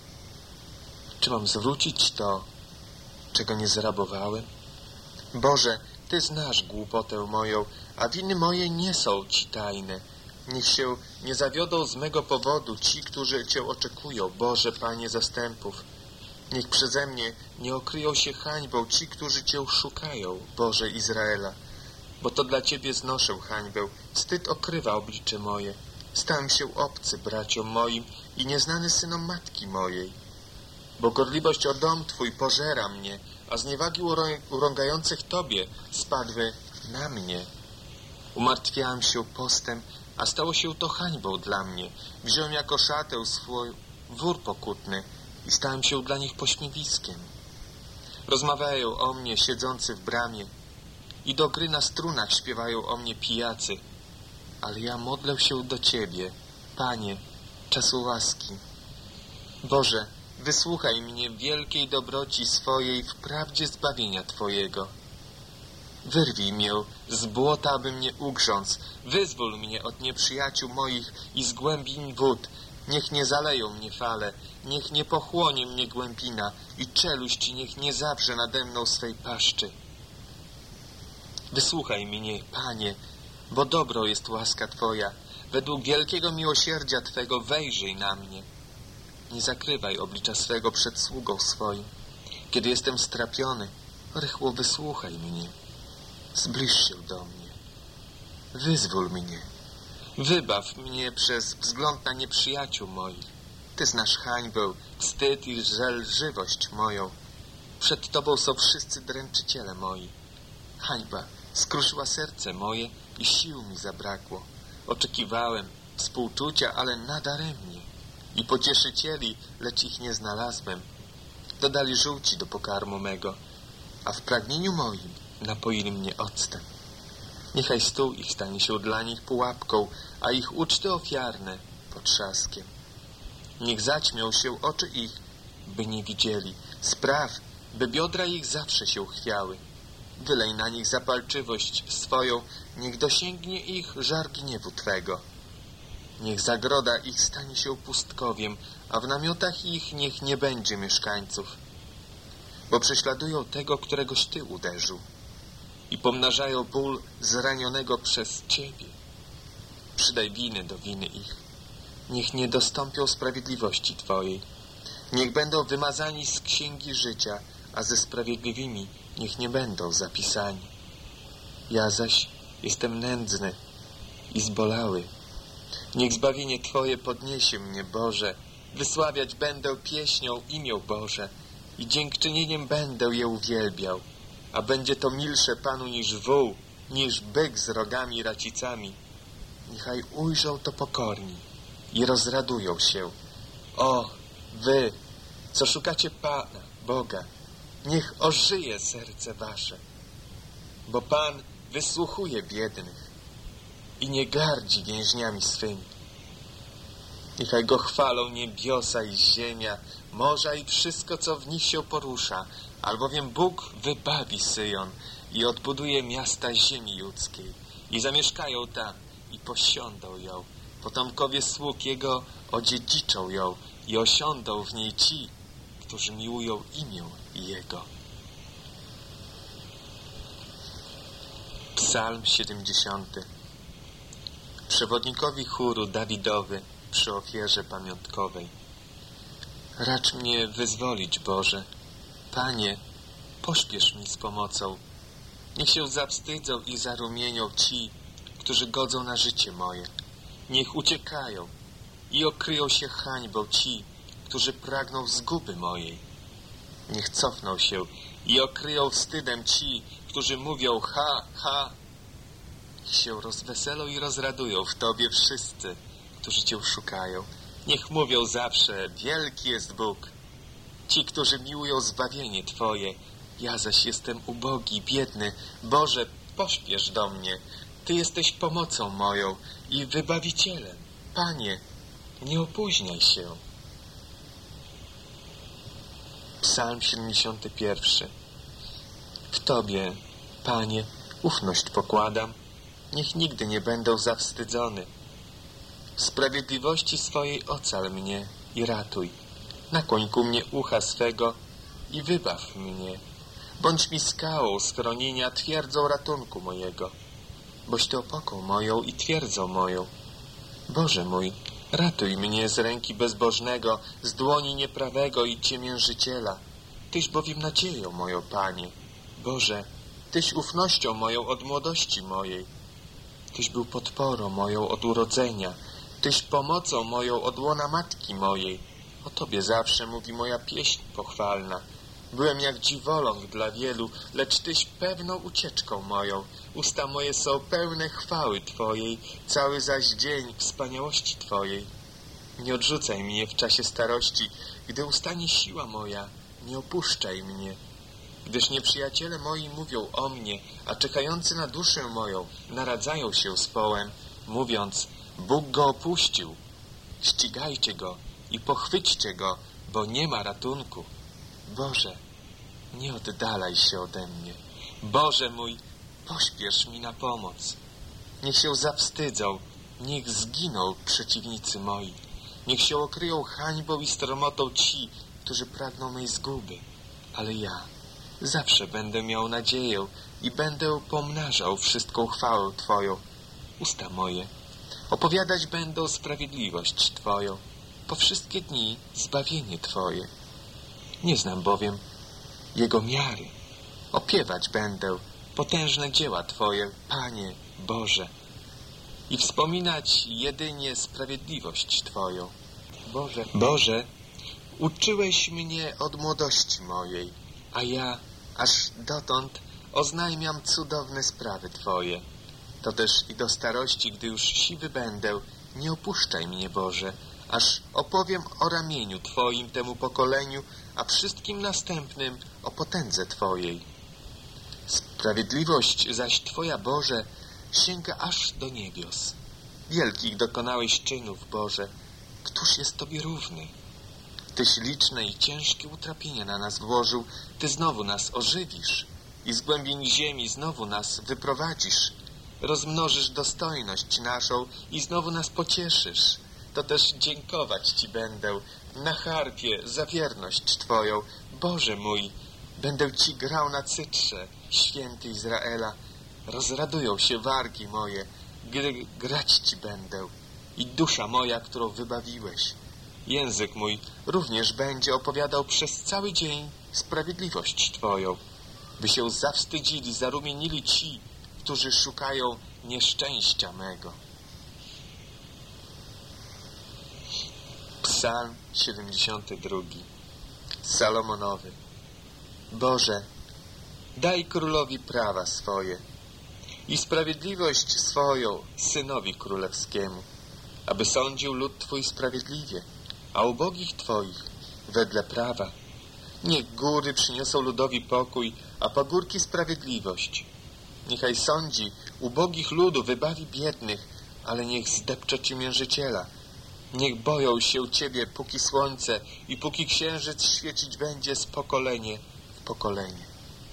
Czy mam zwrócić to, czego nie zrabowałem? Boże, Ty znasz głupotę moją, a winy moje nie są Ci tajne. Niech się nie zawiodą z mego powodu ci, którzy Cię oczekują, Boże, Panie zastępów. Niech przeze mnie nie okryją się hańbą ci, którzy Cię szukają, Boże Izraela. Bo to dla Ciebie znoszę hańbę, wstyd okrywa oblicze moje. Stałem się obcy braciom moim i nieznany synom matki mojej. Bo gorliwość o dom Twój pożera mnie, a zniewagi urągających Tobie spadły na mnie. Umartwiałem się postem, a stało się to hańbą dla mnie. Wziąłem jako szatę swój wór pokutny i stałem się dla nich pośmiewiskiem. Rozmawiają o mnie siedzący w bramie i do gry na strunach śpiewają o mnie pijacy. Ale ja modlę się do Ciebie, Panie, czasu łaski. Boże, wysłuchaj mnie wielkiej dobroci swojej w prawdzie zbawienia Twojego. Wyrwij mnie z błota, aby mnie ugrząc. Wyzwól mnie od nieprzyjaciół moich i z głębin wód. Niech nie zaleją mnie fale, niech nie pochłonie mnie głębina i czeluść niech nie zawrze nade mną swej paszczy. Wysłuchaj mnie, Panie, bo dobrą jest łaska Twoja. Według wielkiego miłosierdzia Twego wejrzyj na mnie. nie zakrywaj oblicza swego przed sługą swoim. Kiedy jestem strapiony, rychło wysłuchaj mnie. Zbliż się do mnie. Wyzwól mnie. Wybaw mnie przez wzgląd na nieprzyjaciół moich. Ty znasz hańbę, wstyd i żelżywość moją. Przed Tobą są wszyscy dręczyciele moi. Hańba skruszyła serce moje i sił mi zabrakło. Oczekiwałem współczucia, ale nadaremnie. I pocieszycieli, lecz ich nie znalazłem. Dodali żółci do pokarmu mego, a w pragnieniu moim napoili mnie octem. Niechaj stół ich stanie się dla nich pułapką, a ich uczty ofiarne potrzaskiem. Niech zaćmią się oczy ich, by nie widzieli. Spraw, by biodra ich zawsze się chwiały. Wylej na nich zapalczywość swoją, niech dosięgnie ich żar gniewu Twego. Niech zagroda ich stanie się pustkowiem, a w namiotach ich niech nie będzie mieszkańców. Bo prześladują tego, któregoś Ty uderzył i pomnażają ból zranionego przez Ciebie. Przydaj winy do winy ich. Niech nie dostąpią sprawiedliwości Twojej. Niech będą wymazani z księgi życia, a ze sprawiedliwymi niech nie będą zapisani. Ja zaś jestem nędzny i zbolały. Niech zbawienie Twoje podniesie mnie, Boże. Wysławiać będę pieśnią imię Boże i dziękczynieniem będę je uwielbiał. A będzie to milsze Panu niż wół, niż byk z rogami i racicami. Niechaj ujrzą to pokorni i rozradują się. O, wy, co szukacie Pana, Boga, niech ożyje serce wasze, bo Pan wysłuchuje biednych i nie gardzi więźniami swymi. Niechaj Go chwalą niebiosa i ziemia, morza i wszystko, co w nich się porusza, albowiem Bóg wybawi Syjon i odbuduje miasta ziemi ludzkiej i zamieszkają tam i posiądą ją. Potomkowie sług Jego odziedziczą ją i osiądą w niej ci, którzy miłują imię Jego. Psalm 70. Przewodnikowi chóru Dawidowy przy ofierze pamiątkowej. Racz mnie wyzwolić, Boże. Panie, pośpiesz mi z pomocą. Niech się zawstydzą i zarumienią ci, którzy godzą na życie moje. Niech uciekają i okryją się hańbą ci, którzy pragną zguby mojej. Niech cofną się i okryją wstydem ci, którzy mówią ha, ha. Niech się rozweselą i rozradują w Tobie wszyscy, którzy Cię szukają. Niech mówią zawsze, wielki jest Bóg. Ci, którzy miłują zbawienie Twoje, ja zaś jestem ubogi, biedny. Boże, pośpiesz do mnie. Ty jesteś pomocą moją i wybawicielem. Panie, nie opóźniaj się. Psalm 71. W Tobie, Panie, ufność pokładam. Niech nigdy nie będę zawstydzony. W sprawiedliwości swojej ocal mnie i ratuj. Nakłoń ku mnie ucha swego i wybaw mnie. Bądź mi skałą schronienia, twierdzą ratunku mojego. Boś Ty opoką moją i twierdzą moją. Boże mój, ratuj mnie z ręki bezbożnego, z dłoni nieprawego i ciemiężyciela. Tyś bowiem nadzieją moją, Panie. Boże, Tyś ufnością moją od młodości mojej. Tyś był podporą moją od urodzenia. Tyś pomocą moją od łona matki mojej. O Tobie zawsze mówi moja pieśń pochwalna. Byłem jak dziwoląg dla wielu, lecz Tyś pewną ucieczką moją. Usta moje są pełne chwały Twojej, cały zaś dzień wspaniałości Twojej. Nie odrzucaj mnie w czasie starości, gdy ustanie siła moja, nie opuszczaj mnie. Gdyż nieprzyjaciele moi mówią o mnie, a czekający na duszę moją naradzają się z połem, mówiąc, Bóg go opuścił. Ścigajcie go i pochwyćcie go, bo nie ma ratunku. Boże, nie oddalaj się ode mnie. Boże mój, pośpiesz mi na pomoc. Niech się zawstydzą, niech zginą przeciwnicy moi. Niech się okryją hańbą i stromotą ci, którzy pragną mej zguby. Ale ja zawsze będę miał nadzieję i będę pomnażał wszystką chwałę Twoją. Usta moje opowiadać będą sprawiedliwość Twoją. po wszystkie dni zbawienie Twoje. Nie znam bowiem Jego miary. Opiewać będę potężne dzieła Twoje, Panie Boże, i wspominać jedynie sprawiedliwość Twoją. Boże, uczyłeś mnie od młodości mojej, a ja aż dotąd oznajmiam cudowne sprawy Twoje. To też i do starości, gdy już siwy będę, nie opuszczaj mnie, Boże, aż opowiem o ramieniu Twoim temu pokoleniu, a wszystkim następnym o potędze Twojej. Sprawiedliwość zaś Twoja, Boże, sięga aż do niebios. Wielkich dokonałeś czynów, Boże, któż jest Tobie równy? Tyś liczne i ciężkie utrapienia na nas włożył, Ty znowu nas ożywisz i z głębin ziemi znowu nas wyprowadzisz. Rozmnożysz dostojność naszą i znowu nas pocieszysz. To też dziękować Ci będę na harpie za wierność Twoją. Boże mój, będę Ci grał na cytrze, święty Izraela. Rozradują się wargi moje, gdy grać Ci będę. I dusza moja, którą wybawiłeś. Język mój również będzie opowiadał przez cały dzień sprawiedliwość Twoją, by się zawstydzili, zarumienili ci, którzy szukają nieszczęścia mego. Psalm 72. Salomonowy. Boże, daj królowi prawa swoje i sprawiedliwość swoją synowi królewskiemu, aby sądził lud Twój sprawiedliwie, a ubogich Twoich wedle prawa. Niech góry przyniosą ludowi pokój, a pagórki sprawiedliwość. Niechaj sądzi ubogich ludu, wybawi biednych, ale niech zdepcze ciemiężyciela. Niech boją się Ciebie, póki słońce i póki księżyc świecić będzie z pokolenia w pokolenie.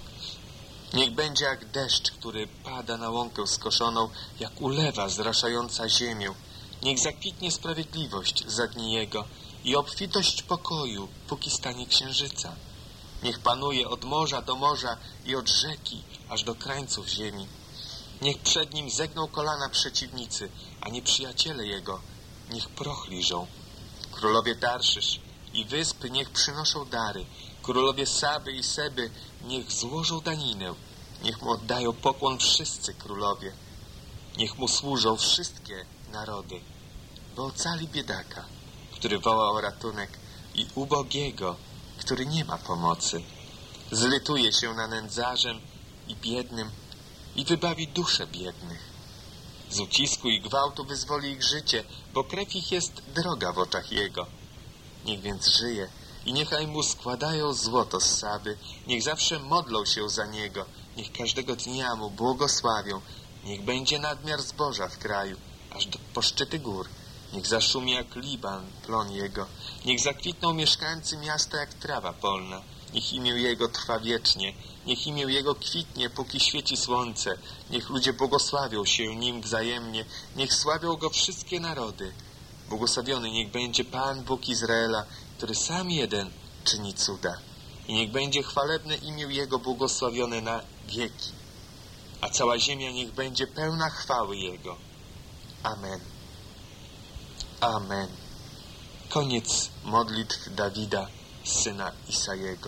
Niech będzie jak deszcz, który pada na łąkę skoszoną, jak ulewa zraszająca ziemię. Niech zakwitnie sprawiedliwość za dni Jego i obfitość pokoju, póki stanie księżyca. Niech panuje od morza do morza i od rzeki aż do krańców ziemi. Niech przed Nim zegną kolana przeciwnicy, a nieprzyjaciele Jego niech proch liżą. Królowie Tarszysz i wysp niech przynoszą dary. Królowie Saby i Seby niech złożą daninę. Niech Mu oddają pokłon wszyscy królowie. Niech Mu służą wszystkie narody, bo ocali biedaka, który woła o ratunek, i ubogiego, który nie ma pomocy. Zlituje się na nędzarzem i biednym i wybawi dusze biednych. Z ucisku i gwałtu wyzwoli ich życie, bo krew ich jest droga w oczach Jego. Niech więc żyje i niechaj Mu składają złoto z Saby, niech zawsze modlą się za Niego, niech każdego dnia Mu błogosławią, niech będzie nadmiar zboża w kraju, aż po szczyty gór. Niech zaszumi jak Liban plon Jego, niech zakwitną mieszkańcy miasta jak trawa polna. Niech imię Jego trwa wiecznie, niech imię Jego kwitnie, póki świeci słońce. Niech ludzie błogosławią się Nim wzajemnie, niech sławią Go wszystkie narody. Błogosławiony niech będzie Pan Bóg Izraela, który sam jeden czyni cuda. I niech będzie chwalebne imię Jego błogosławione na wieki. A cała ziemia niech będzie pełna chwały Jego. Amen. Amen. Koniec modlitw Dawida, syna Isajego.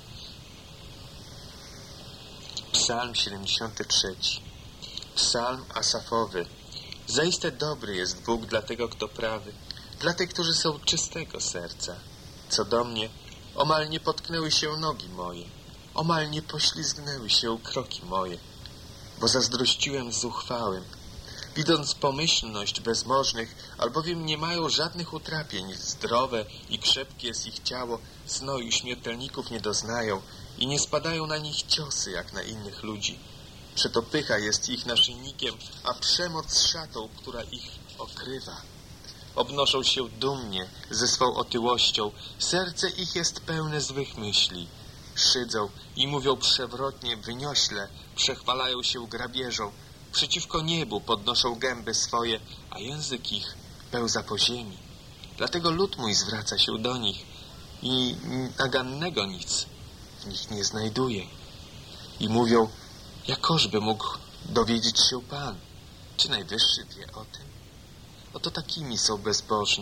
Psalm 73. Psalm Asafowy. Zaiste dobry jest Bóg dla tego, kto prawy, dla tych, którzy są czystego serca. Co do mnie, omal nie potknęły się nogi moje, omal nie poślizgnęły się kroki moje, bo zazdrościłem zuchwałym, widząc pomyślność bezmożnych, albowiem nie mają żadnych utrapień, zdrowe i krzepkie jest ich ciało, znoju śmiertelników nie doznają i nie spadają na nich ciosy, jak na innych ludzi. Przeto pycha jest ich naszyjnikiem, a przemoc szatą, która ich okrywa. Obnoszą się dumnie ze swą otyłością, serce ich jest pełne złych myśli. Szydzą i mówią przewrotnie, wyniośle, przechwalają się grabieżą. Przeciwko niebu podnoszą gęby swoje, a język ich pełza po ziemi. Dlatego lud mój zwraca się do nich i nagannego nic w nich nie znajduje. I mówią, jakożby mógł dowiedzieć się Pan, czy Najwyższy wie o tym? Oto takimi są bezbożni,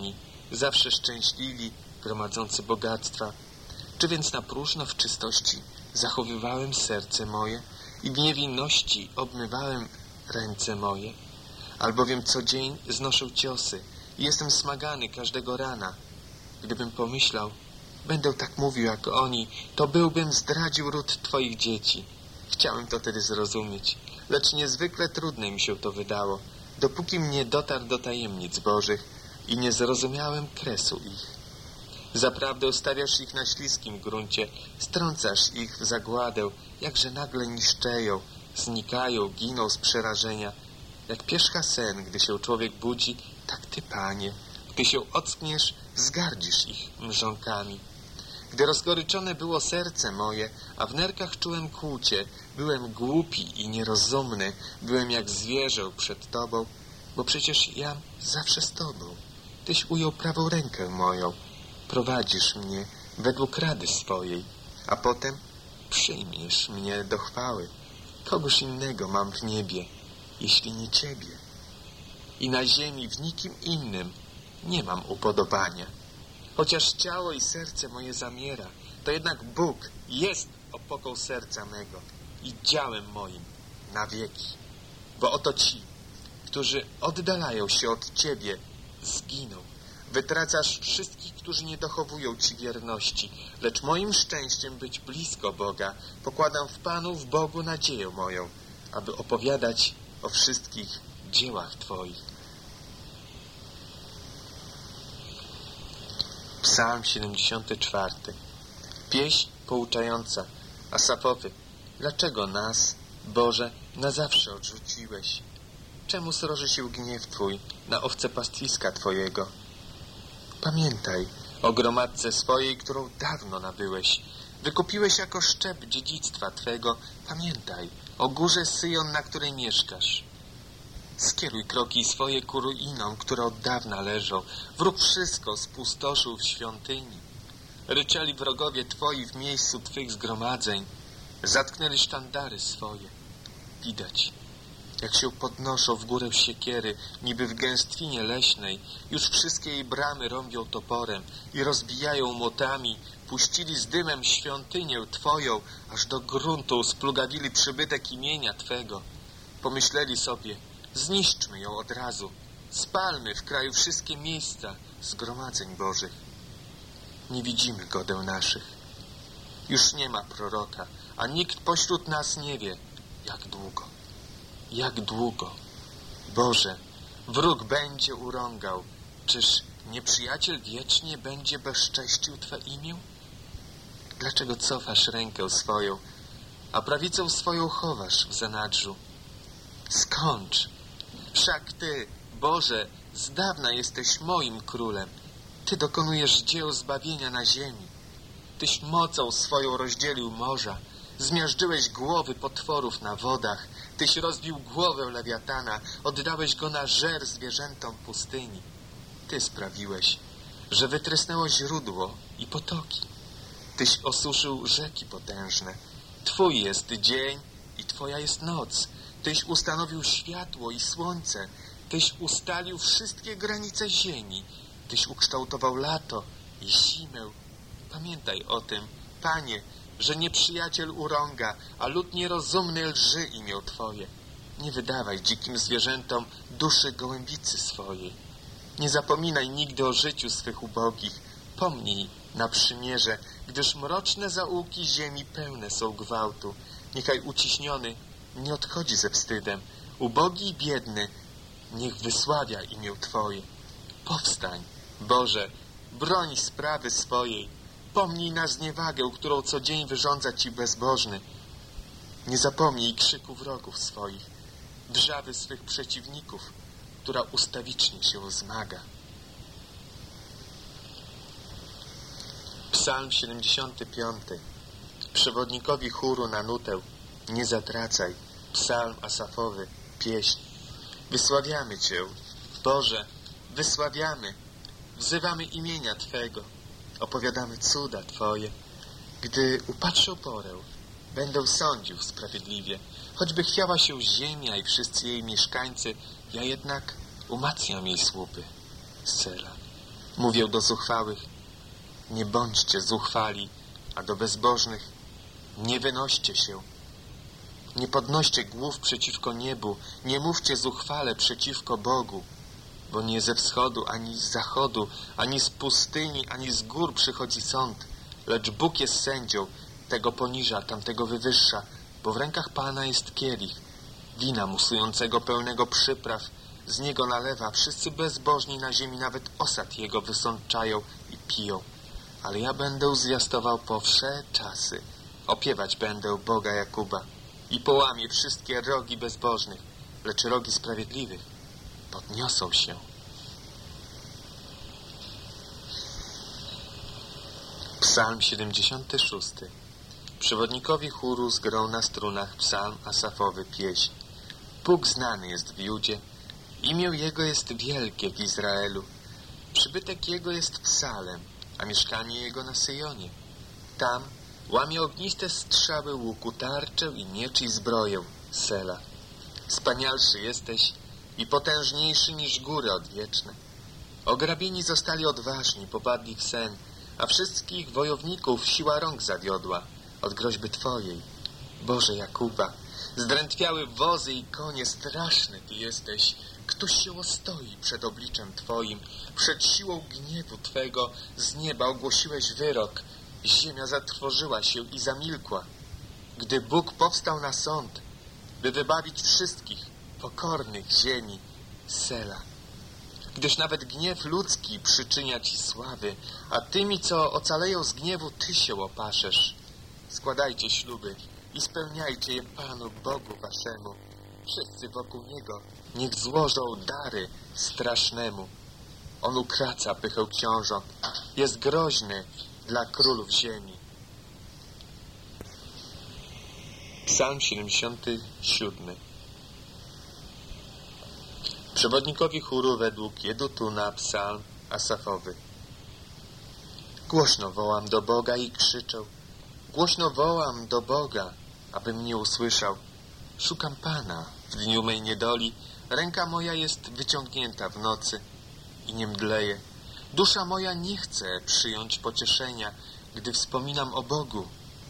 zawsze szczęśliwi, gromadzący bogactwa. Czy więc na próżno w czystości zachowywałem serce moje i w niewinności obmywałem ręce moje? Albowiem co dzień znoszę ciosy i jestem smagany każdego rana. Gdybym pomyślał, będę tak mówił jak oni, to byłbym zdradził ród Twoich dzieci. Chciałem to tedy zrozumieć, lecz niezwykle trudne mi się to wydało, dopóki mnie dotarł do tajemnic Bożych i nie zrozumiałem kresu ich. Zaprawdę stawiasz ich na śliskim gruncie, strącasz ich w zagładę, jakże nagle niszczeją, znikają, giną z przerażenia. Jak pierzcha sen, gdy się człowiek budzi, tak Ty, Panie, gdy się ockniesz, zgardzisz ich mrzonkami. Gdy rozgoryczone było serce moje, a w nerkach czułem kłucie, byłem głupi i nierozumny, byłem jak zwierzę przed Tobą, bo przecież ja zawsze z Tobą. Tyś ujął prawą rękę moją, prowadzisz mnie według rady swojej, a potem przyjmiesz mnie do chwały. Kogoż innego mam w niebie, jeśli nie Ciebie? I na ziemi w nikim innym nie mam upodobania. Chociaż ciało i serce moje zamiera, to jednak Bóg jest opoką serca mego i działem moim na wieki. Bo oto ci, którzy oddalają się od Ciebie, zginą. Wytracasz wszystkich, którzy nie dochowują Ci wierności, lecz moim szczęściem być blisko Boga. Pokładam w Panu, w Bogu nadzieję moją, aby opowiadać o wszystkich dziełach Twoich. Psalm 74. Pieśń pouczająca. Asafowy. Dlaczego nas, Boże, na zawsze odrzuciłeś? Czemu sroży się gniew Twój na owce pastwiska Twojego? Pamiętaj o gromadce swojej, którą dawno nabyłeś. Wykupiłeś jako szczep dziedzictwa Twego. Pamiętaj o górze Syjon, na której mieszkasz. Skieruj kroki swoje ku ruinom, które od dawna leżą. Wróg wszystko spustoszył w świątyni. Ryczeli wrogowie Twoi w miejscu Twych zgromadzeń. Zatknęli sztandary swoje. Widać, jak się podnoszą w górę siekiery, niby w gęstwinie leśnej. Już wszystkie jej bramy rąbią toporem i rozbijają młotami. Puścili z dymem świątynię Twoją, aż do gruntu splugawili przybytek imienia Twego. Pomyśleli sobie, zniszczmy ją od razu, spalmy w kraju wszystkie miejsca zgromadzeń Bożych. Nie widzimy godeł naszych. Już nie ma proroka, a nikt pośród nas nie wie, jak długo. Jak długo? Boże, wróg będzie urągał. Czyż nieprzyjaciel wiecznie będzie bezcześcił Twe imię? Dlaczego cofasz rękę swoją, a prawicę swoją chowasz w zanadrzu? Skończ! Wszak Ty, Boże, z dawna jesteś moim królem. Ty dokonujesz dzieł zbawienia na ziemi. Tyś mocą swoją rozdzielił morza. Zmiażdżyłeś głowy potworów na wodach. Tyś rozbił głowę lewiatana. Oddałeś go na żer zwierzętom pustyni. Ty sprawiłeś, że wytrysnęło źródło i potoki. Tyś osuszył rzeki potężne. Twój jest dzień i Twoja jest noc. Tyś ustanowił światło i słońce. Tyś ustalił wszystkie granice ziemi. Tyś ukształtował lato i zimę. Pamiętaj o tym, Panie, że nieprzyjaciel urąga, a lud nierozumny lży imię Twoje. Nie wydawaj dzikim zwierzętom duszy gołębicy swojej. Nie zapominaj nigdy o życiu swych ubogich. Pomnij na przymierze, gdyż mroczne zaułki ziemi pełne są gwałtu. Niechaj uciśniony nie odchodzi ze wstydem. Ubogi i biedny niech wysławia imię Twoje. Powstań, Boże, broń sprawy swojej. Pomnij na zniewagę, którą co dzień wyrządza Ci bezbożny. Nie zapomnij krzyku wrogów swoich, wrzawy swych przeciwników, która ustawicznie się zmaga. Psalm 75. Przewodnikowi chóru na nutę. Nie zatracaj. Psalm asafowy. Pieśń. Wysławiamy Cię, Boże, wysławiamy. Wzywamy imienia Twego. Opowiadamy cuda Twoje. Gdy upatrzę porę, będę sądził sprawiedliwie. Choćby chwiała się ziemia i wszyscy jej mieszkańcy, ja jednak umacniam jej słupy. Sela. Mówię do zuchwałych, nie bądźcie zuchwali, a do bezbożnych, nie wynoście się. Nie podnoście głów przeciwko niebu, nie mówcie zuchwale przeciwko Bogu, bo nie ze wschodu, ani z zachodu, ani z pustyni, ani z gór przychodzi sąd, lecz Bóg jest sędzią, tego poniża, tamtego wywyższa, bo w rękach Pana jest kielich, wina musującego pełnego przypraw, z niego nalewa, wszyscy bezbożni na ziemi nawet osad jego wysączają i piją. Ale ja będę zwiastował po wsze czasy, opiewać będę Boga Jakuba i połamię wszystkie rogi bezbożnych, lecz rogi sprawiedliwych podniosą się. Psalm 76. Przewodnikowi chóru zgrał na strunach psalm asafowy pieśń. Bóg znany jest w Judzie, imię Jego jest wielkie w Izraelu. Przybytek Jego jest w Salem, a mieszkanie Jego na Syjonie. Tam łamie ogniste strzały łuku, tarczę i miecz i zbroję, Sela. Wspanialszy jesteś i potężniejszy niż góry odwieczne. Ograbieni zostali odważni, popadli w sen, a wszystkich wojowników siła rąk zawiodła od groźby Twojej. Boże Jakuba, zdrętwiały wozy i konie, straszny Ty jesteś. Któż się ostoi przed obliczem Twoim? Przed siłą gniewu Twego z nieba ogłosiłeś wyrok. Ziemia zatrwożyła się i zamilkła. Gdy Bóg powstał na sąd, by wybawić wszystkich pokornych ziemi, Sela. Gdyż nawet gniew ludzki przyczynia Ci sławy, a tymi, co ocaleją z gniewu, Ty się opaszesz. Składajcie śluby i spełniajcie je Panu Bogu Waszemu. Wszyscy wokół Niego niech złożą dary strasznemu. On ukraca pychę książąt, jest groźny dla królów ziemi. Psalm 77. Przewodnikowi chóru według Jedutuna psalm asafowy. Głośno wołam do Boga i krzyczę. Głośno wołam do Boga, aby mnie usłyszał. Szukam Pana w dniu mej niedoli. Ręka moja jest wyciągnięta w nocy i nie mdleje. Dusza moja nie chce przyjąć pocieszenia, gdy wspominam o Bogu.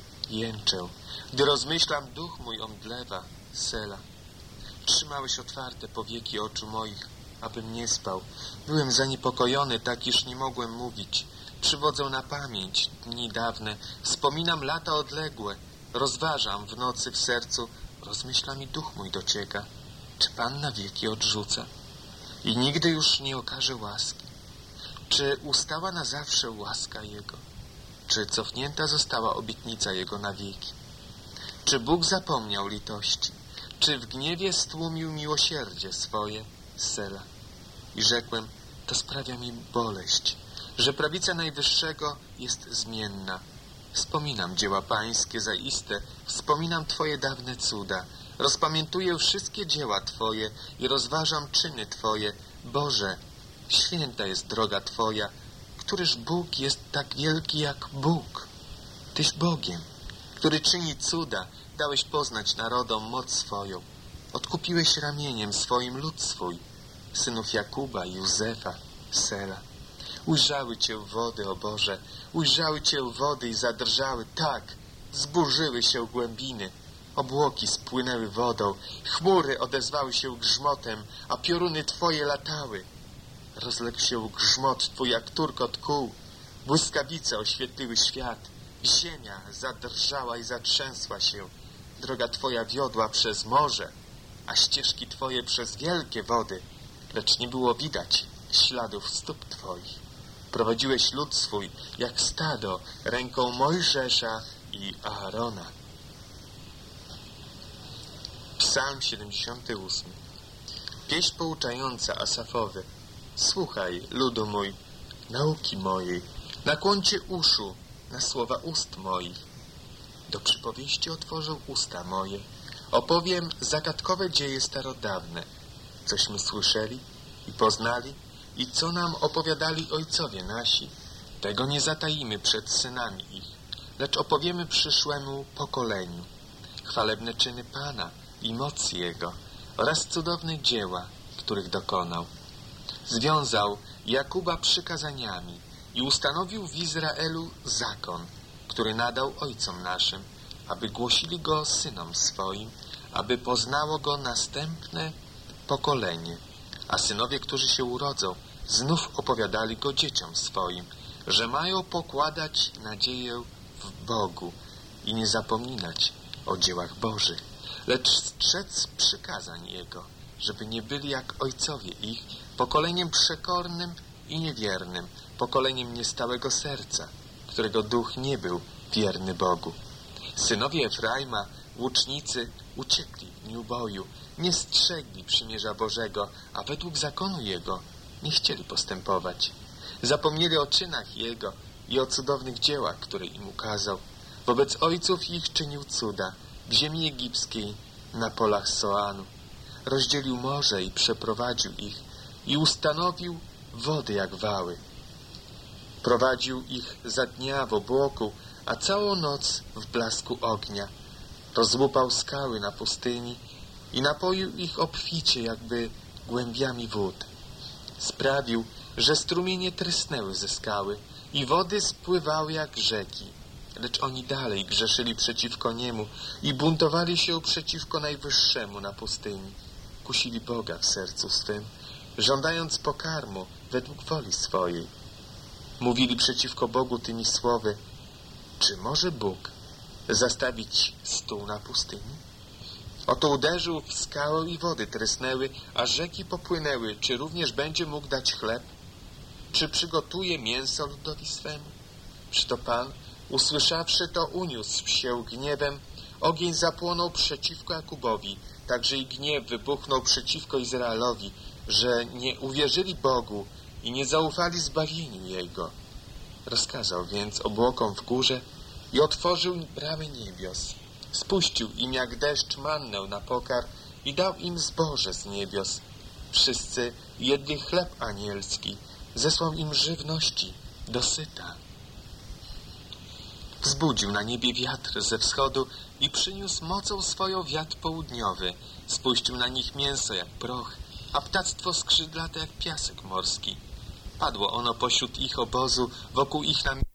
Jęczę. Gdy rozmyślam, duch mój omdlewa, Sela. Trzymałeś otwarte powieki oczu moich, abym nie spał. Byłem zaniepokojony, tak iż nie mogłem mówić. Przywodzę na pamięć dni dawne, wspominam lata odległe. Rozważam w nocy w sercu, rozmyślam i duch mój docieka. Czy Pan na wieki odrzuca i nigdy już nie okaże łaski? Czy ustała na zawsze łaska Jego? Czy cofnięta została obietnica Jego na wieki? Czy Bóg zapomniał litości? Czy w gniewie stłumił miłosierdzie swoje? Sela. I rzekłem, to sprawia mi boleść, że prawica Najwyższego jest zmienna. Wspominam dzieła Pańskie zaiste, wspominam Twoje dawne cuda. Rozpamiętuję wszystkie dzieła Twoje i rozważam czyny Twoje. Boże, święta jest droga Twoja. Któryż Bóg jest tak wielki jak Bóg? Tyś Bogiem, który czyni cuda. Dałeś poznać narodom moc swoją. Odkupiłeś ramieniem swoim lud swój, synów Jakuba i Józefa, Sela. Ujrzały Cię wody, o Boże, ujrzały Cię wody i zadrżały, tak, zburzyły się głębiny. Obłoki spłynęły wodą, chmury odezwały się grzmotem, a pioruny Twoje latały. Rozległ się grzmot Twój jak turkot kół, błyskawice oświetliły świat, ziemia zadrżała i zatrzęsła się. Droga Twoja wiodła przez morze, a ścieżki Twoje przez wielkie wody, lecz nie było widać śladów stóp Twoich. Prowadziłeś lud swój jak stado ręką Mojżesza i Aarona. Psalm 78. Pieśń pouczająca asafowy. Słuchaj, ludu mój, nauki mojej, nakłoncie uszu na słowa ust moich. Do przypowieści otworzę usta moje, opowiem zagadkowe dzieje starodawne, cośmy słyszeli i poznali i co nam opowiadali ojcowie nasi. Tego nie zatajimy przed synami ich, lecz opowiemy przyszłemu pokoleniu. Chwalebne czyny Pana i moc Jego oraz cudowne dzieła, których dokonał. Związał Jakuba przykazaniami i ustanowił w Izraelu zakon, który nadał ojcom naszym, aby głosili go synom swoim, aby poznało go następne pokolenie. A synowie, którzy się urodzą, znów opowiadali go dzieciom swoim, że mają pokładać nadzieję w Bogu i nie zapominać o dziełach Bożych, lecz strzec przykazań Jego, żeby nie byli jak ojcowie ich, pokoleniem przekornym i niewiernym, pokoleniem niestałego serca, którego duch nie był wierny Bogu. Synowie Efraima, łucznicy, uciekli w dniu boju, nie strzegli przymierza Bożego, a według zakonu Jego nie chcieli postępować. Zapomnieli o czynach Jego i o cudownych dziełach, które im ukazał. Wobec ojców ich czynił cuda w ziemi egipskiej, na polach Soanu. Rozdzielił morze i przeprowadził ich i ustanowił wody jak wały. Prowadził ich za dnia w obłoku, a całą noc w blasku ognia. Rozłupał skały na pustyni i napoił ich obficie jakby głębiami wód. Sprawił, że strumienie trysnęły ze skały i wody spływały jak rzeki. Lecz oni dalej grzeszyli przeciwko Niemu i buntowali się przeciwko Najwyższemu na pustyni. Kusili Boga w sercu swym, żądając pokarmu według woli swojej. Mówili przeciwko Bogu tymi słowy: czy może Bóg zastawić stół na pustyni? Oto uderzył w skałę i wody trysnęły, a rzeki popłynęły. Czy również będzie mógł dać chleb? Czy przygotuje mięso ludowi swemu? Przyto Pan, usłyszawszy to, uniósł się gniewem. Ogień zapłonął przeciwko Jakubowi, także i gniew wybuchnął przeciwko Izraelowi, że nie uwierzyli Bogu i nie zaufali zbawieniu Jego. Rozkazał więc obłokom w górze i otworzył bramy niebios. Spuścił im jak deszcz mannę na pokarm i dał im zboże z niebios. Wszyscy jedli chleb anielski, zesłał im żywności dosyta. Wzbudził na niebie wiatr ze wschodu i przyniósł mocą swoją wiatr południowy. Spuścił na nich mięso jak proch, a ptactwo skrzydlate jak piasek morski. Padło ono pośród ich obozu, wokół ich namiotów.